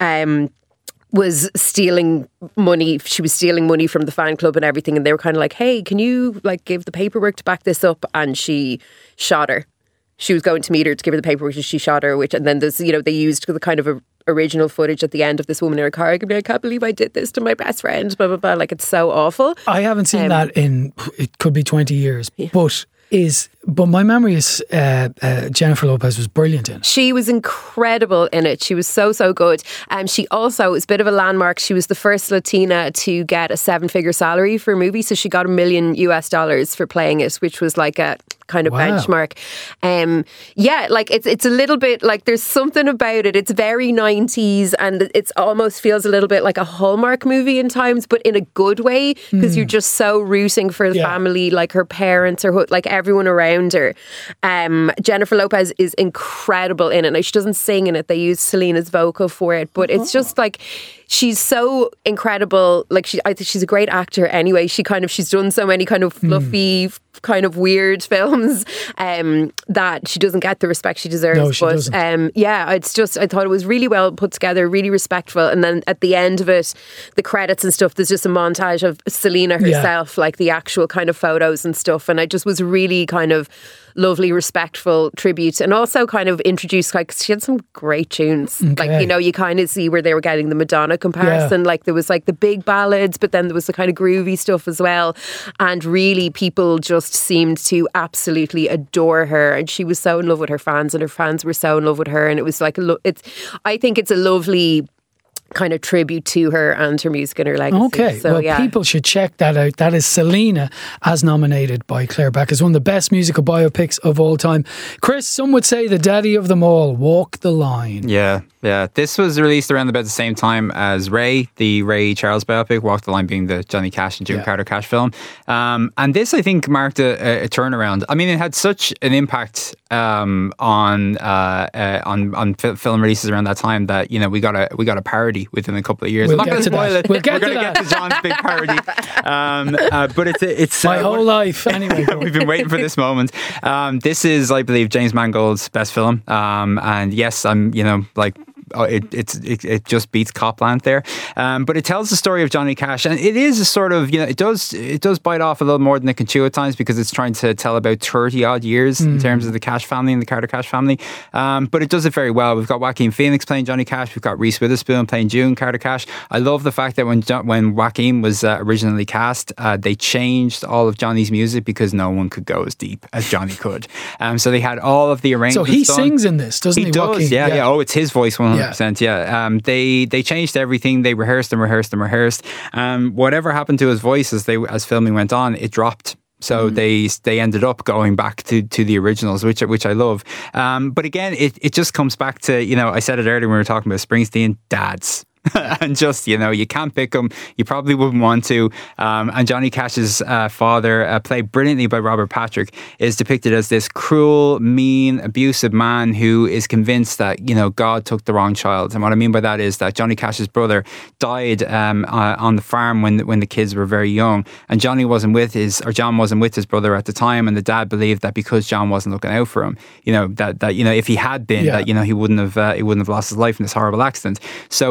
um was stealing money. She was stealing money from the fan club and everything. And they were kind of like, hey, can you like give the paperwork to back this up? And she shot her. She was going to meet her to give her the paperwork and she shot her. Which, and then there's, you know, they used the kind of a, original footage at the end of this woman in her car. I can't believe I did this to my best friend. Blah, blah, blah. Like it's so awful. I haven't seen Um, that in, it could be twenty years. Yeah. But is, but my memory is uh, uh, Jennifer Lopez was brilliant in it. She was incredible in it. She was so, so good. Um, she also, it's a bit of a landmark, she was the first Latina to get a seven-figure salary for a movie. So she got a million U S dollars for playing it, which was like a kind of Wow. benchmark. Um, yeah, like it's it's a little bit like there's something about it. It's very nineties and it's almost feels a little bit like a Hallmark movie in times, but in a good way because Mm. you're just so rooting for the Yeah. family, like her parents or who- like everyone around her. Um, Jennifer Lopez is incredible in it. Now, she doesn't sing in it. They use Selena's vocal for it, but it's just like she's so incredible. Like she, I think she's a great actor anyway. She kind of she's done so many kind of fluffy, kind of weird films um, that she doesn't get the respect she deserves. No, she but doesn't. um, yeah, it's just I thought it was really well put together, really respectful. And then at the end of it, the credits and stuff, there's just a montage of Selena Yeah. herself, like the actual kind of photos and stuff. And I just was really kind of lovely, respectful tribute, and also kind of introduced like she had some great tunes. Okay. Like, you know, you kind of see where they were getting the Madonna comparison. Like there was like the big ballads, but then there was the kind of groovy stuff as well. And really, people just seemed to absolutely adore her, and she was so in love with her fans, and her fans were so in love with her. And it was like a lo- it's. I think it's a lovely kind of tribute to her and her music and her legacy. Okay, so well, yeah. people should check that out. That is Selena, as nominated by Claire Beck, as one of the best musical biopics of all time. Chris, some would say the daddy of them all. Walk the Line. Yeah, yeah. This was released around about the same time as Ray, the Ray Charles biopic, Walk the Line being the Johnny Cash and June Yeah. Carter Cash film. Um, and this, I think, marked a, a, a turnaround. I mean, it had such an impact um, on uh, uh, on on fi- film releases around that time that, you know, we got a we got a parody within a couple of years. We'll I'm not get going to to spoil that. it. We'll get We're to going to that. get to John's big parody. Um, uh, but it's it's My uh, whole life, anyway. We've been waiting for this moment. Um, this is, I believe, James Mangold's best film. Um, and yes, I'm, you know, like, oh, it, it's it, it just beats Copland there, um, but it tells the story of Johnny Cash, and it is a sort of, you know, it does it does bite off a little more than it can chew at times because it's trying to tell about thirty odd years in terms of the Cash family and the Carter Cash family, um, but it does it very well. We've got Joaquin Phoenix playing Johnny Cash, we've got Reese Witherspoon playing June Carter Cash. I love the fact that when jo- when Joaquin was uh, originally cast, uh, they changed all of Johnny's music because no one could go as deep as Johnny could. Um, so they had all of the So arrangements he done. sings in this, doesn't he? He does, Joaquin? yeah, yeah, Oh, it's his voice, one hundred Yeah. percent. Yeah, um, they they changed everything. They rehearsed and rehearsed and rehearsed. Um, whatever happened to his voice as they as filming went on, it dropped. So they they ended up going back to, to the originals, which which I love. Um, but again, it it just comes back to, you know, I said it earlier when we were talking about Springsteen, dads. And just, you know, you can't pick him. You probably wouldn't want to. Um, and Johnny Cash's uh, father, uh, played brilliantly by Robert Patrick, is depicted as this cruel, mean, abusive man who is convinced that, you know, God took the wrong child. And what I mean by that is that Johnny Cash's brother died um, uh, on the farm when when the kids were very young, and Johnny wasn't with his, or John wasn't with his brother at the time, and the dad believed that because John wasn't looking out for him, you know, that that you know, if he had been, Yeah. that, you know, he wouldn't have uh, he wouldn't have lost his life in this horrible accident. So he never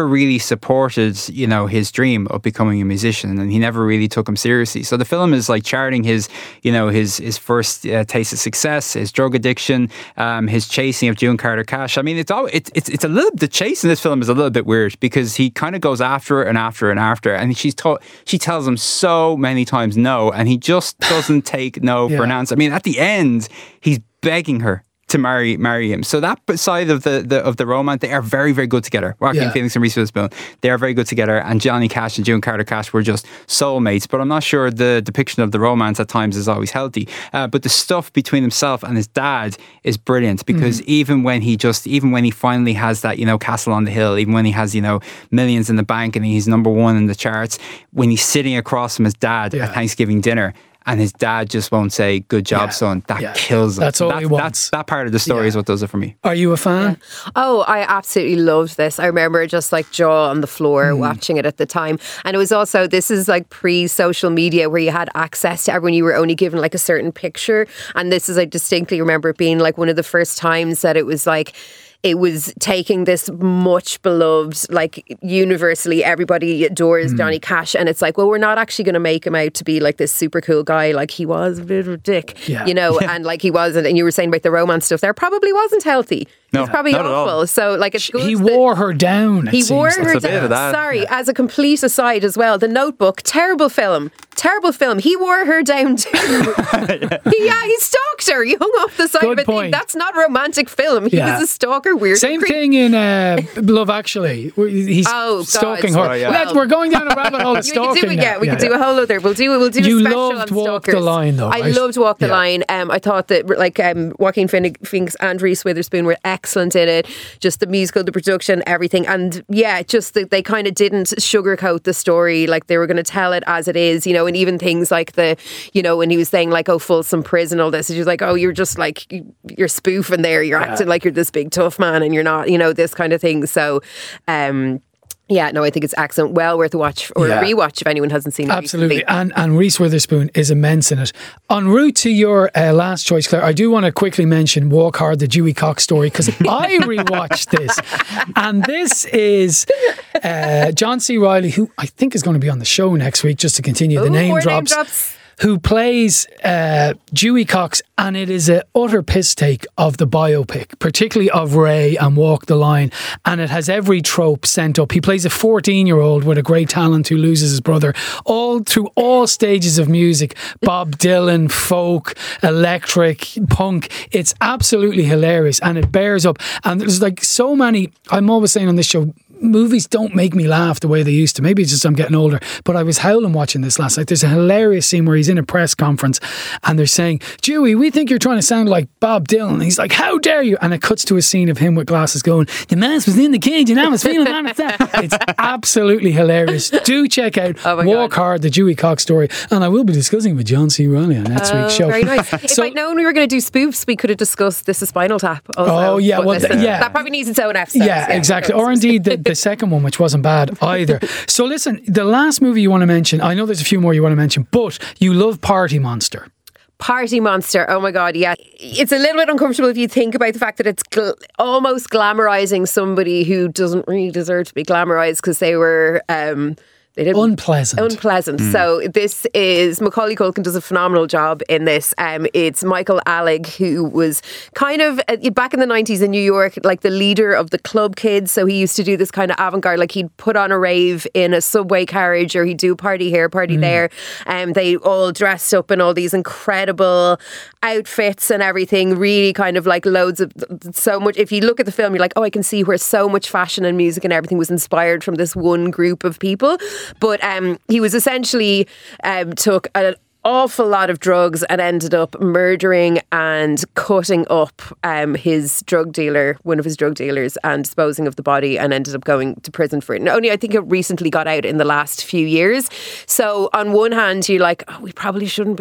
never really supported, you know, his dream of becoming a musician, and he never really took him seriously. So the film is like charting his, you know, his his first uh, taste of success, his drug addiction, um, his chasing of June Carter Cash. I mean, it's all it's it's it's a little the chase in this film is a little bit weird because he kind of goes after her and after her and after her, and she's taught she tells him so many times no, and he just doesn't take no Yeah. for an answer. I mean, at the end, he's begging her to marry marry him. So that side of the, the of the romance, they are very, very good together. Joaquin Yeah. Phoenix and Reese Witherspoon, they are very good together. And Johnny Cash and June Carter Cash were just soulmates. But I'm not sure the depiction of the romance at times is always healthy. Uh, but the stuff between himself and his dad is brilliant because Mm. even when he just, even when he finally has that, you know, castle on the hill, even when he has, you know, millions in the bank and he's number one in the charts, when he's sitting across from his dad Yeah. at Thanksgiving dinner, and his dad just won't say, "Good job, Yeah. son." That Yeah. kills him. That's all that, he wants. That's, that part of the story Yeah. is what does it for me. Are you a fan? Oh, I absolutely loved this. I remember just like jaw on the floor Mm. watching it at the time. And it was also, this is like pre-social media where you had access to everyone. You were only given like a certain picture. And this is, I distinctly remember it being like one of the first times that it was like, it was taking this much beloved, like universally everybody adores Mm. Johnny Cash, and it's like, well, we're not actually going to make him out to be like this super cool guy, like he was a bit of a dick, Yeah. you know, and like he wasn't. And you were saying about the romance stuff there, probably wasn't healthy. No, it's probably not at all. awful. So like it's good. He that- wore her down. it he seems wore like. her That's a bit down. of that. Sorry, as a complete aside as well, The Notebook, terrible film. Terrible film. He wore her down too. he, yeah, he stalked her. He hung off the side Good of a thing. point. That's not a romantic film. He Yeah. was a stalker, weird. Same creep. thing in uh, Love Actually. where He's Oh, God. stalking her. Sorry, yeah. Let's- Well- we're going down a rabbit hole of We could stalking do it, now. yeah, we could Yeah, do a whole other. We'll do we'll do You a special loved on Walk stalkers. the Line, though, I right? loved Walk the Yeah. Line. Um, I thought that like um, Joaquin Phoenix and Reese Witherspoon were excellent in it. Just the musical, the production, everything, and yeah, just that they kind of didn't sugarcoat the story. Like they were going to tell it as it is, you know. And even things like the, you know, when he was saying like, "Oh, Folsom Prison," all this, you're like, "Oh, you're just like you're spoofing there. You're acting like you're this big tough man, and you're not," you know, this kind of thing. So. um Yeah, no, I think it's excellent. Well worth a watch or Yeah. a rewatch if anyone hasn't seen it. Absolutely. recently. And and Reese Witherspoon is immense in it. En route to your uh, last choice, Claire, I do want to quickly mention Walk Hard, the Dewey Cox story, because I rewatched this. And this is uh, John C. Reilly, who I think is going to be on the show next week, just to continue the Ooh, name more drops. name drops. Who plays uh, Dewey Cox, and it is an utter piss take of the biopic, particularly of Ray and Walk the Line, and it has every trope sent up. He plays a fourteen-year-old with a great talent who loses his brother, all through all stages of music, Bob Dylan, folk, electric, punk. It's absolutely hilarious, and it bears up. And there's like so many, I'm always saying on this show, movies don't make me laugh the way they used to. Maybe it's just I'm getting older, but I was howling watching this last night. There's a hilarious scene where he's in a press conference and they're saying, "Dewey, we think you're trying to sound like Bob Dylan." And he's like, "How dare you?" And it cuts to a scene of him with glasses going, "The mouse was in the cage and I was feeling on its side." It's absolutely hilarious. Do check out Oh my Walk God. Hard, the Dewey Cox story. And I will be discussing with John C. Reilly on next Oh, week's show. very nice. If So- I'd known we were going to do spoofs, we could have discussed This is Spinal Tap. Also. Oh, yeah, But well, listen, yeah. That probably needs its own episode. Yeah, exactly. Or indeed the, the second one, which wasn't bad either. So listen, the last movie you want to mention, I know there's a few more you want to mention, but you love Party Monster. Party Monster. Oh my God, yeah. It's a little bit uncomfortable if you think about the fact that it's gl- almost glamorizing somebody who doesn't really deserve to be glamorized because they were... Um, They did Unpleasant. Unpleasant. So this is Macaulay Culkin does a phenomenal job in this. Um, it's Michael Alig, who was kind of uh, back in the nineties in New York, like the leader of the club kids. So he used to do this kind of avant-garde, like he'd put on a rave in a subway carriage, or he'd do a party here, party there. And um, they all dressed up in all these incredible outfits and everything. Really kind of like loads of so much. If you look at the film, you're like, oh, I can see where so much fashion and music and everything was inspired from this one group of people. But um, he was essentially um, took an awful lot of drugs and ended up murdering and cutting up um, his drug dealer, one of his drug dealers, and disposing of the body, and ended up going to prison for it. And only I think it recently got out in the last few years. So on one hand, you're like, oh, we probably shouldn't be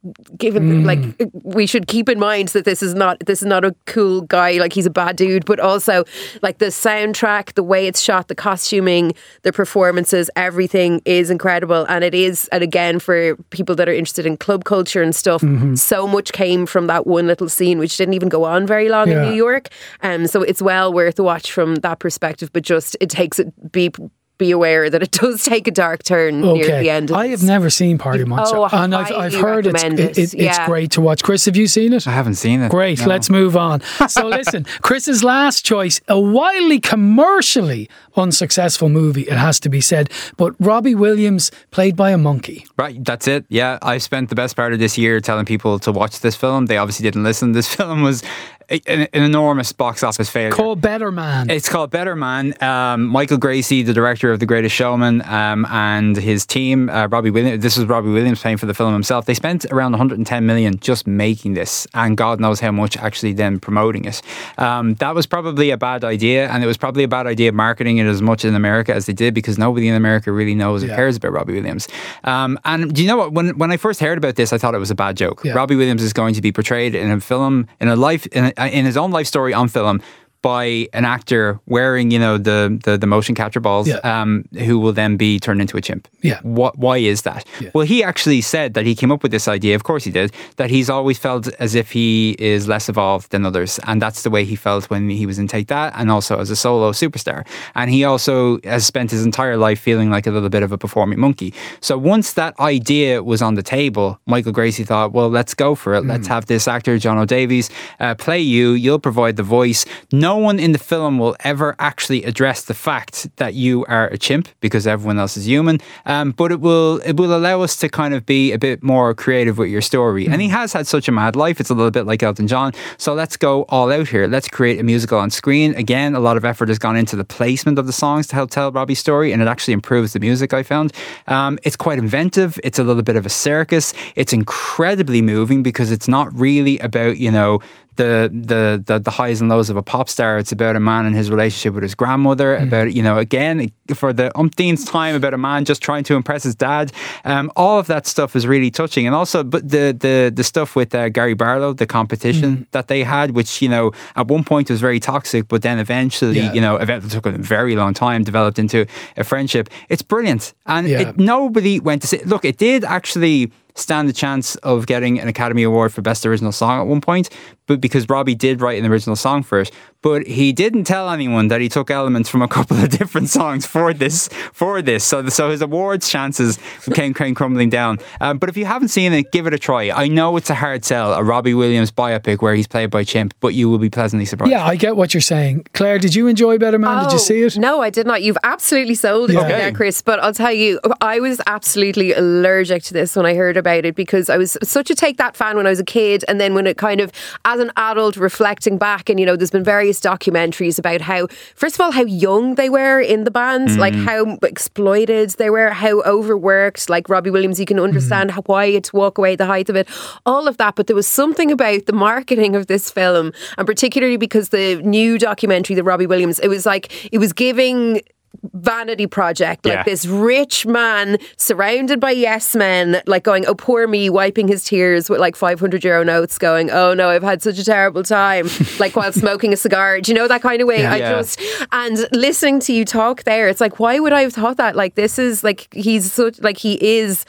given, mm. like, we should keep in mind that this is not this is not a cool guy, like he's a bad dude, but also like the soundtrack, the way it's shot, the costuming, the performances, everything is incredible. And it is, and again, for people that are interested in club culture and stuff, mm-hmm. so much came from that one little scene, which didn't even go on very long yeah. in New York. Um, so it's well worth a watch from that perspective, but just it takes it be be aware that it does take a dark turn okay. near the end. I have never seen Party Monster, oh, and I've, I've heard it's, it, it, it's yeah. great to watch. Chris, have you seen it? I haven't seen it. Great, no. let's move on. So listen, Chris's last choice, a wildly commercially unsuccessful movie, it has to be said, but Robbie Williams played by a monkey. Right, that's it. Yeah, I spent the best part of this year telling people to watch this film. They obviously didn't listen. This film was an, an enormous box office failure. Called Better Man. It's called Better Man. Um, Michael Gracie, the director of The Greatest Showman, um, and his team, uh, Robbie Williams, this was Robbie Williams paying for the film himself. They spent around one hundred ten million just making this, and God knows how much actually then promoting it. Um, that was probably a bad idea, and it was probably a bad idea marketing it as much in America as they did, because nobody in America really knows or yeah. cares about Robbie Williams. Um, and do you know what? When when I first heard about this, I thought it was a bad joke. Yeah. Robbie Williams is going to be portrayed in a film, in a life, in, a, in his own life story on film, by an actor wearing, you know, the the, the motion capture balls, yeah. um, who will then be turned into a chimp. Yeah. What? Why is that? Yeah. Well, he actually said that he came up with this idea. Of course, he did. That he's always felt as if he is less evolved than others, and that's the way he felt when he was in Take That, and also as a solo superstar. And he also has spent his entire life feeling like a little bit of a performing monkey. So once that idea was on the table, Michael Gracie thought, well, let's go for it. Mm. Let's have this actor, John O'Davies, uh, play you. You'll provide the voice. No one in the film will ever actually address the fact that you are a chimp, because everyone else is human. Um, but it will it will allow us to kind of be a bit more creative with your story. Mm. And he has had such a mad life. It's a little bit like Elton John. So let's go all out here. Let's create a musical on screen. Again, a lot of effort has gone into the placement of the songs to help tell Robbie's story, and it actually improves the music, I found. Um, it's quite inventive. It's a little bit of a circus. It's incredibly moving, because it's not really about, you know, The, the the the highs and lows of a pop star. It's about a man and his relationship with his grandmother, mm. about, you know, again, for the umpteenth time, about a man just trying to impress his dad. Um, all of that stuff is really touching. And also, but the the the stuff with uh, Gary Barlow, the competition mm. that they had, which, you know, at one point was very toxic, but then eventually, yeah. you know, it took a very long time, developed into a friendship. It's brilliant. And yeah. it, nobody went to see. Look, it did actually stand a chance of getting an Academy Award for Best Original Song at one point, but because Robbie did write an original song for it. But he didn't tell anyone that he took elements from a couple of different songs for this. For this, so so his awards chances came, came crumbling down. Um, but if you haven't seen it, give it a try. I know it's a hard sell, a Robbie Williams biopic where he's played by Chimp, but you will be pleasantly surprised. Yeah, I get what you're saying. Claire, did you enjoy Better Man? Oh, did you see it? No, I did not. You've absolutely sold it yeah. okay. there, Chris. But I'll tell you, I was absolutely allergic to this when I heard about it, because I was such a Take That fan when I was a kid, and then when it kind of, as an adult, reflecting back, and, you know, there's been various documentaries about how, first of all, how young they were in the band, mm. like how exploited they were, how overworked. Like Robbie Williams, you can understand mm. how, why it's walk away, the height of it, all of that. But there was something about the marketing of this film, and particularly because the new documentary, the Robbie Williams, it was like, it was giving Vanity Project, like yeah. this rich man surrounded by yes men, like going, oh poor me, wiping his tears with like five hundred euro notes, going, oh no, I've had such a terrible time, like while smoking a cigar. Do you know that kind of way? Yeah. I yeah. just, and listening to you talk there, it's like, why would I have thought that? Like, this is like, he's such, like he is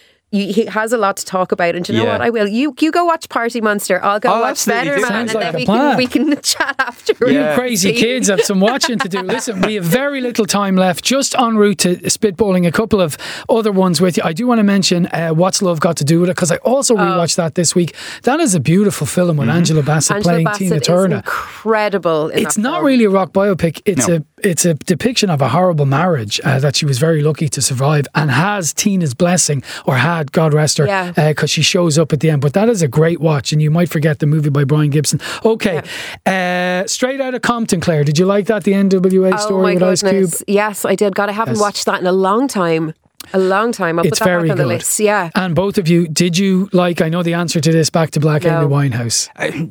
he has a lot to talk about, and you know yeah. what, I will you you go watch Party Monster, I'll go oh, watch Better Man, and like then we can, we can chat afterwards. You yeah. crazy kids have some watching to do. Listen, we have very little time left, just en route to spitballing a couple of other ones with you. I do want to mention uh, What's Love Got to Do With It, because I also rewatched oh. that this week. That is a beautiful film with mm-hmm. Angela Bassett Angela playing Bassett Tina Turner. Is incredible in it's not film. really a rock biopic, it's no. a it's a depiction of a horrible marriage uh, that she was very lucky to survive, and has Tina's blessing, or had, God rest her, because yeah. uh, she shows up at the end. But that is a great watch, and you might forget the movie by Brian Gibson. Okay, yeah. uh, Straight Outta Compton, Claire, did you like that, the N W A oh story with goodness. Ice Cube? Yes, I did. God, I haven't yes. watched that in a long time. A long time. I'll it's put that very back on the good. list. Yeah. And both of you, did you like, I know the answer to this, Back to Black, no. Amy Winehouse? I,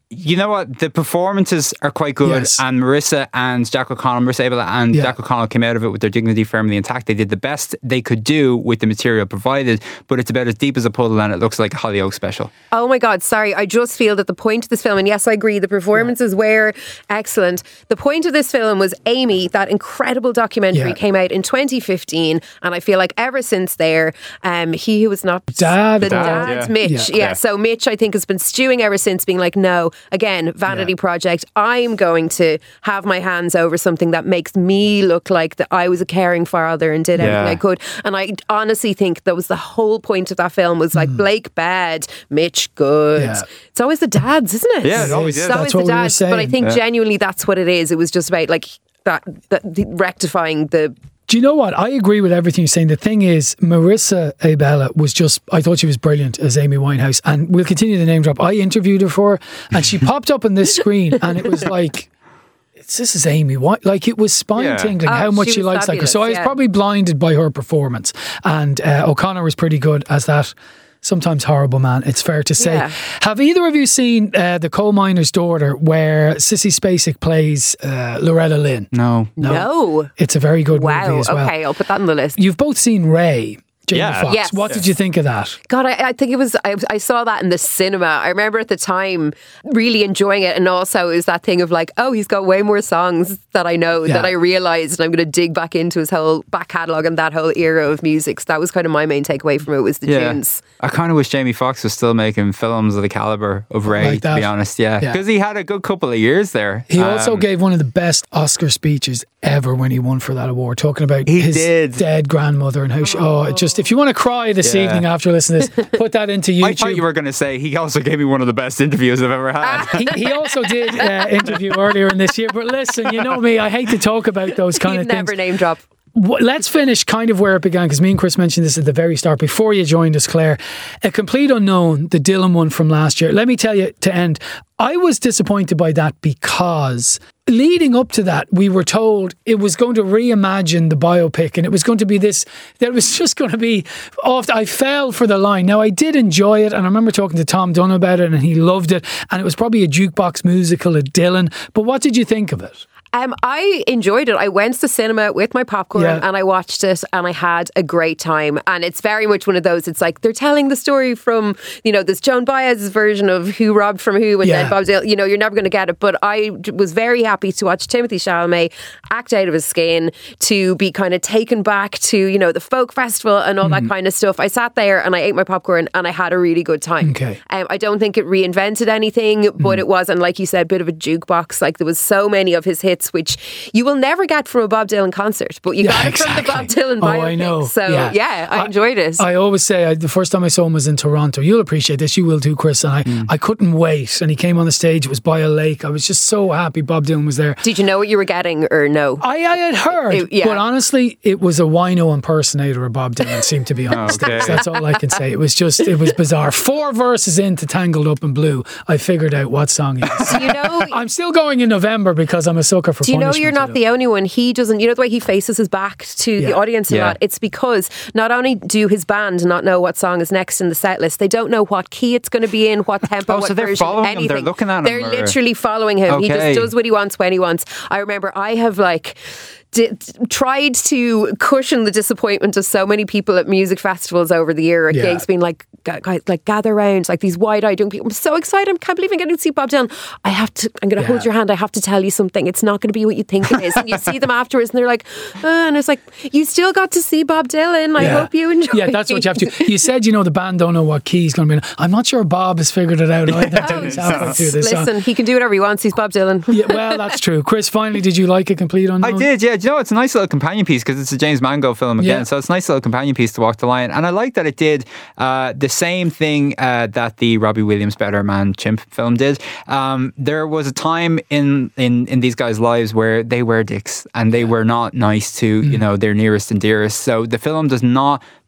You know what? The performances are quite good, Yes. and Marissa and Jack O'Connell, Marissa Abela and Yeah. Jack O'Connell came out of it with their dignity firmly intact. They did the best they could do with the material provided, but it's about as deep as a puddle, and it looks like a Hollyoaks special. Oh my God, sorry. I just feel that the point of this film, and yes, I agree, the performances were excellent. The point of this film was Amy, that incredible documentary, Yeah. came out in twenty fifteen, and I feel like ever since there, um, he who was not Dad. the Dad, dad, yeah. Mitch. Yeah. Yeah. Yeah. So Mitch, I think, has been stewing ever since, being like, no, again, vanity Yeah. project. I'm going to have my hands over something that makes me look like that I was a caring father and did everything Yeah. I could. And I honestly think that was the whole point of that film, was like Blake bad, Mitch good. Yeah. It's always the dads, isn't it? Yeah, it always is. It's always That's what the we were dads. But I saying. think Yeah. genuinely that's what it is. It was just about like that, that the rectifying the Do you know what? I agree with everything you're saying. The thing is, Marissa Abela was just, I thought she was brilliant as Amy Winehouse. And we'll continue the name drop. I interviewed her for her, and she popped up on this screen, and it was like, it's, this is Amy Wine. Like, it was spine Yeah. tingling Oh, how much she she was likes like her. fabulous, So I was yeah. probably blinded by her performance. And uh, O'Connor was pretty good as that sometimes horrible man, it's fair to say. Yeah. Have either of you seen uh, The Coal Miner's Daughter, where Sissy Spacek plays uh, Loretta Lynn? No. no. It's a very good Wow. movie as well. Okay, I'll put that on the list. You've both seen Ray, Jamie Yeah. Foxx. Yes. What did you think of that? God, I, I think it was, I, I saw that in the cinema. I remember at the time really enjoying it. And also it was that thing of like, oh, he's got way more songs that I know, Yeah. that I realised, and I'm going to dig back into his whole back catalogue and that whole era of music. So that was kind of my main takeaway from it, was the Yeah. tunes. I kind of wish Jamie Foxx was still making films of the caliber of Ray, Like to that. be honest. Yeah. Yeah. Because he had a good couple of years there. He also Um, gave one of the best Oscar speeches ever when he won for that award, talking about He his did. dead grandmother and how she, oh, it just, if you want to cry this Yeah. evening after listening to this, put that into I thought YouTube. you were going to say he also gave me one of the best interviews I've ever had. he, he also did uh, interview earlier in this year, but listen, you know me, I hate to talk about those kind You'd of things. never name drop. Wh- Let's finish kind of where it began, because me and Chris mentioned this at the very start before you joined us, Claire. A Complete Unknown, the Dylan one from last year. Let me tell you, to end, I was disappointed by that because leading up to that, we were told it was going to reimagine the biopic, and it was going to be this, that it was just going to be off. I fell for the line. Now, I did enjoy it, and I remember talking to Tom Dunn about it, and he loved it, and it was probably a jukebox musical of Dylan. But what did you think of it? Um, I enjoyed it. I went to the cinema with my popcorn Yeah. and I watched it, and I had a great time. And it's very much one of those, it's like they're telling the story from, you know, this Joan Baez's version of who robbed from who, and Yeah. then Bob Dylan, you know, you're never going to get it. But I d- was very happy to watch Timothy Chalamet act out of his skin, to be kind of taken back to, you know, the folk festival and all Mm-hmm. that kind of stuff. I sat there and I ate my popcorn and I had a really good time. Okay. Um, I don't think it reinvented anything, but it was, and like you said, a bit of a jukebox. Like, there was so many of his hits, which you will never get from a Bob Dylan concert, but you Yeah, got it from the Bob exactly. Dylan Oh, biopic. I know. So Yeah. yeah, I, enjoyed it. I always say, I, the first time I saw him was in Toronto. You'll appreciate this. You will too, Chris. And I, Mm. I couldn't wait. And he came on the stage. It was by a lake. I was just so happy Bob Dylan was there. Did you know what you were getting, or no? I, I had heard, It- yeah. but honestly, it was a wino impersonator of Bob Dylan, seemed to be on Oh, the stage. okay. That's all I can say. It was just, it was bizarre. Four verses into Tangled Up in Blue, I figured out what song it is. Do you know? I'm still going in November because I'm a sucker for Do you know punishment, you're not know. the only one? He doesn't, you know the way he faces his back to Yeah. the audience a Yeah. lot? It's because not only do his band not know what song is next in the set list, they don't know what key it's going to be in, what tempo, Oh, what so they're version, following him, anything. they're looking at him, They're or- literally following him. He Okay. just does what he wants when he wants. I remember I have like did, tried to cushion the disappointment of so many people at music festivals over the year, at Yeah. gigs, being like, "Gu- guys, like gather round, like these wide-eyed young people. I'm so excited. I can't believe I'm getting to see Bob Dylan. I have to, I'm going to Yeah. hold your hand. I have to tell you something. It's not going to be what you think it is. And you see them afterwards and they're like, uh, and it's like, you still got to see Bob Dylan. I Yeah. hope you enjoy Yeah, that's what you have to. You said, you know, the band don't know what key he's going to be in. I'm not sure Bob has figured it out either. until he's halfway through this song. Listen, he can do whatever he wants. He's Bob Dylan. Yeah, well, that's true. Chris, finally, did you like A Complete Unknown? I did, yeah. Do you know, it's a nice little companion piece because it's a James Mango film again. Yeah. So it's a nice little companion piece to Walk the Line. And I like that it did uh, the same thing uh, that the Robbie Williams Better Man Chimp film did. Um, there was a time in, in, in these guys' lives where they were dicks and they were not nice to, you know, their nearest and dearest. So the film does not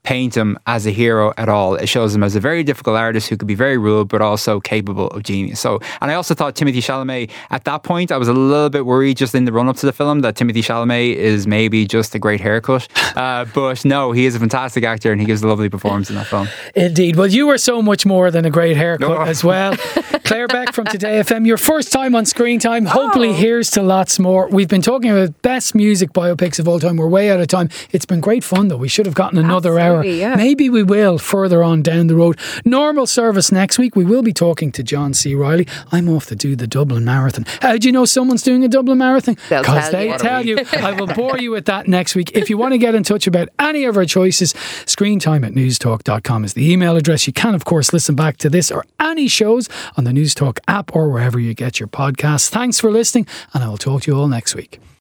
paint him as a hero at all. It shows him as a very difficult artist who could be very rude, but also capable of genius. So, and I also thought Timothée Chalamet, at that point, I was a little bit worried just in the run up to the film that Timothée Chalamet is maybe just a great haircut. Uh, but no, he is a fantastic actor and he gives a lovely performance in that film. Indeed. Well, you were so much more than a great haircut no. as well. Claire Beck from Today F M, your first time on Screen Time. Hopefully, oh. here's to lots more. We've been talking about best music biopics of all time. We're way out of time. It's been great fun, though. We should have gotten another Absolutely, hour. Yeah. Maybe we will further on down the road. Normal service next week. We will be talking to John C. Reilly. I'm off to do the Dublin Marathon. How do you know someone's doing a Dublin Marathon? Because they you. tell you. I will bore you with that next week. If you want to get in touch about any of our choices, screentime at newstalk dot com is the email address. You can, of course, listen back to this or any shows on the Newstalk app or wherever you get your podcasts. Thanks for listening, and I will talk to you all next week.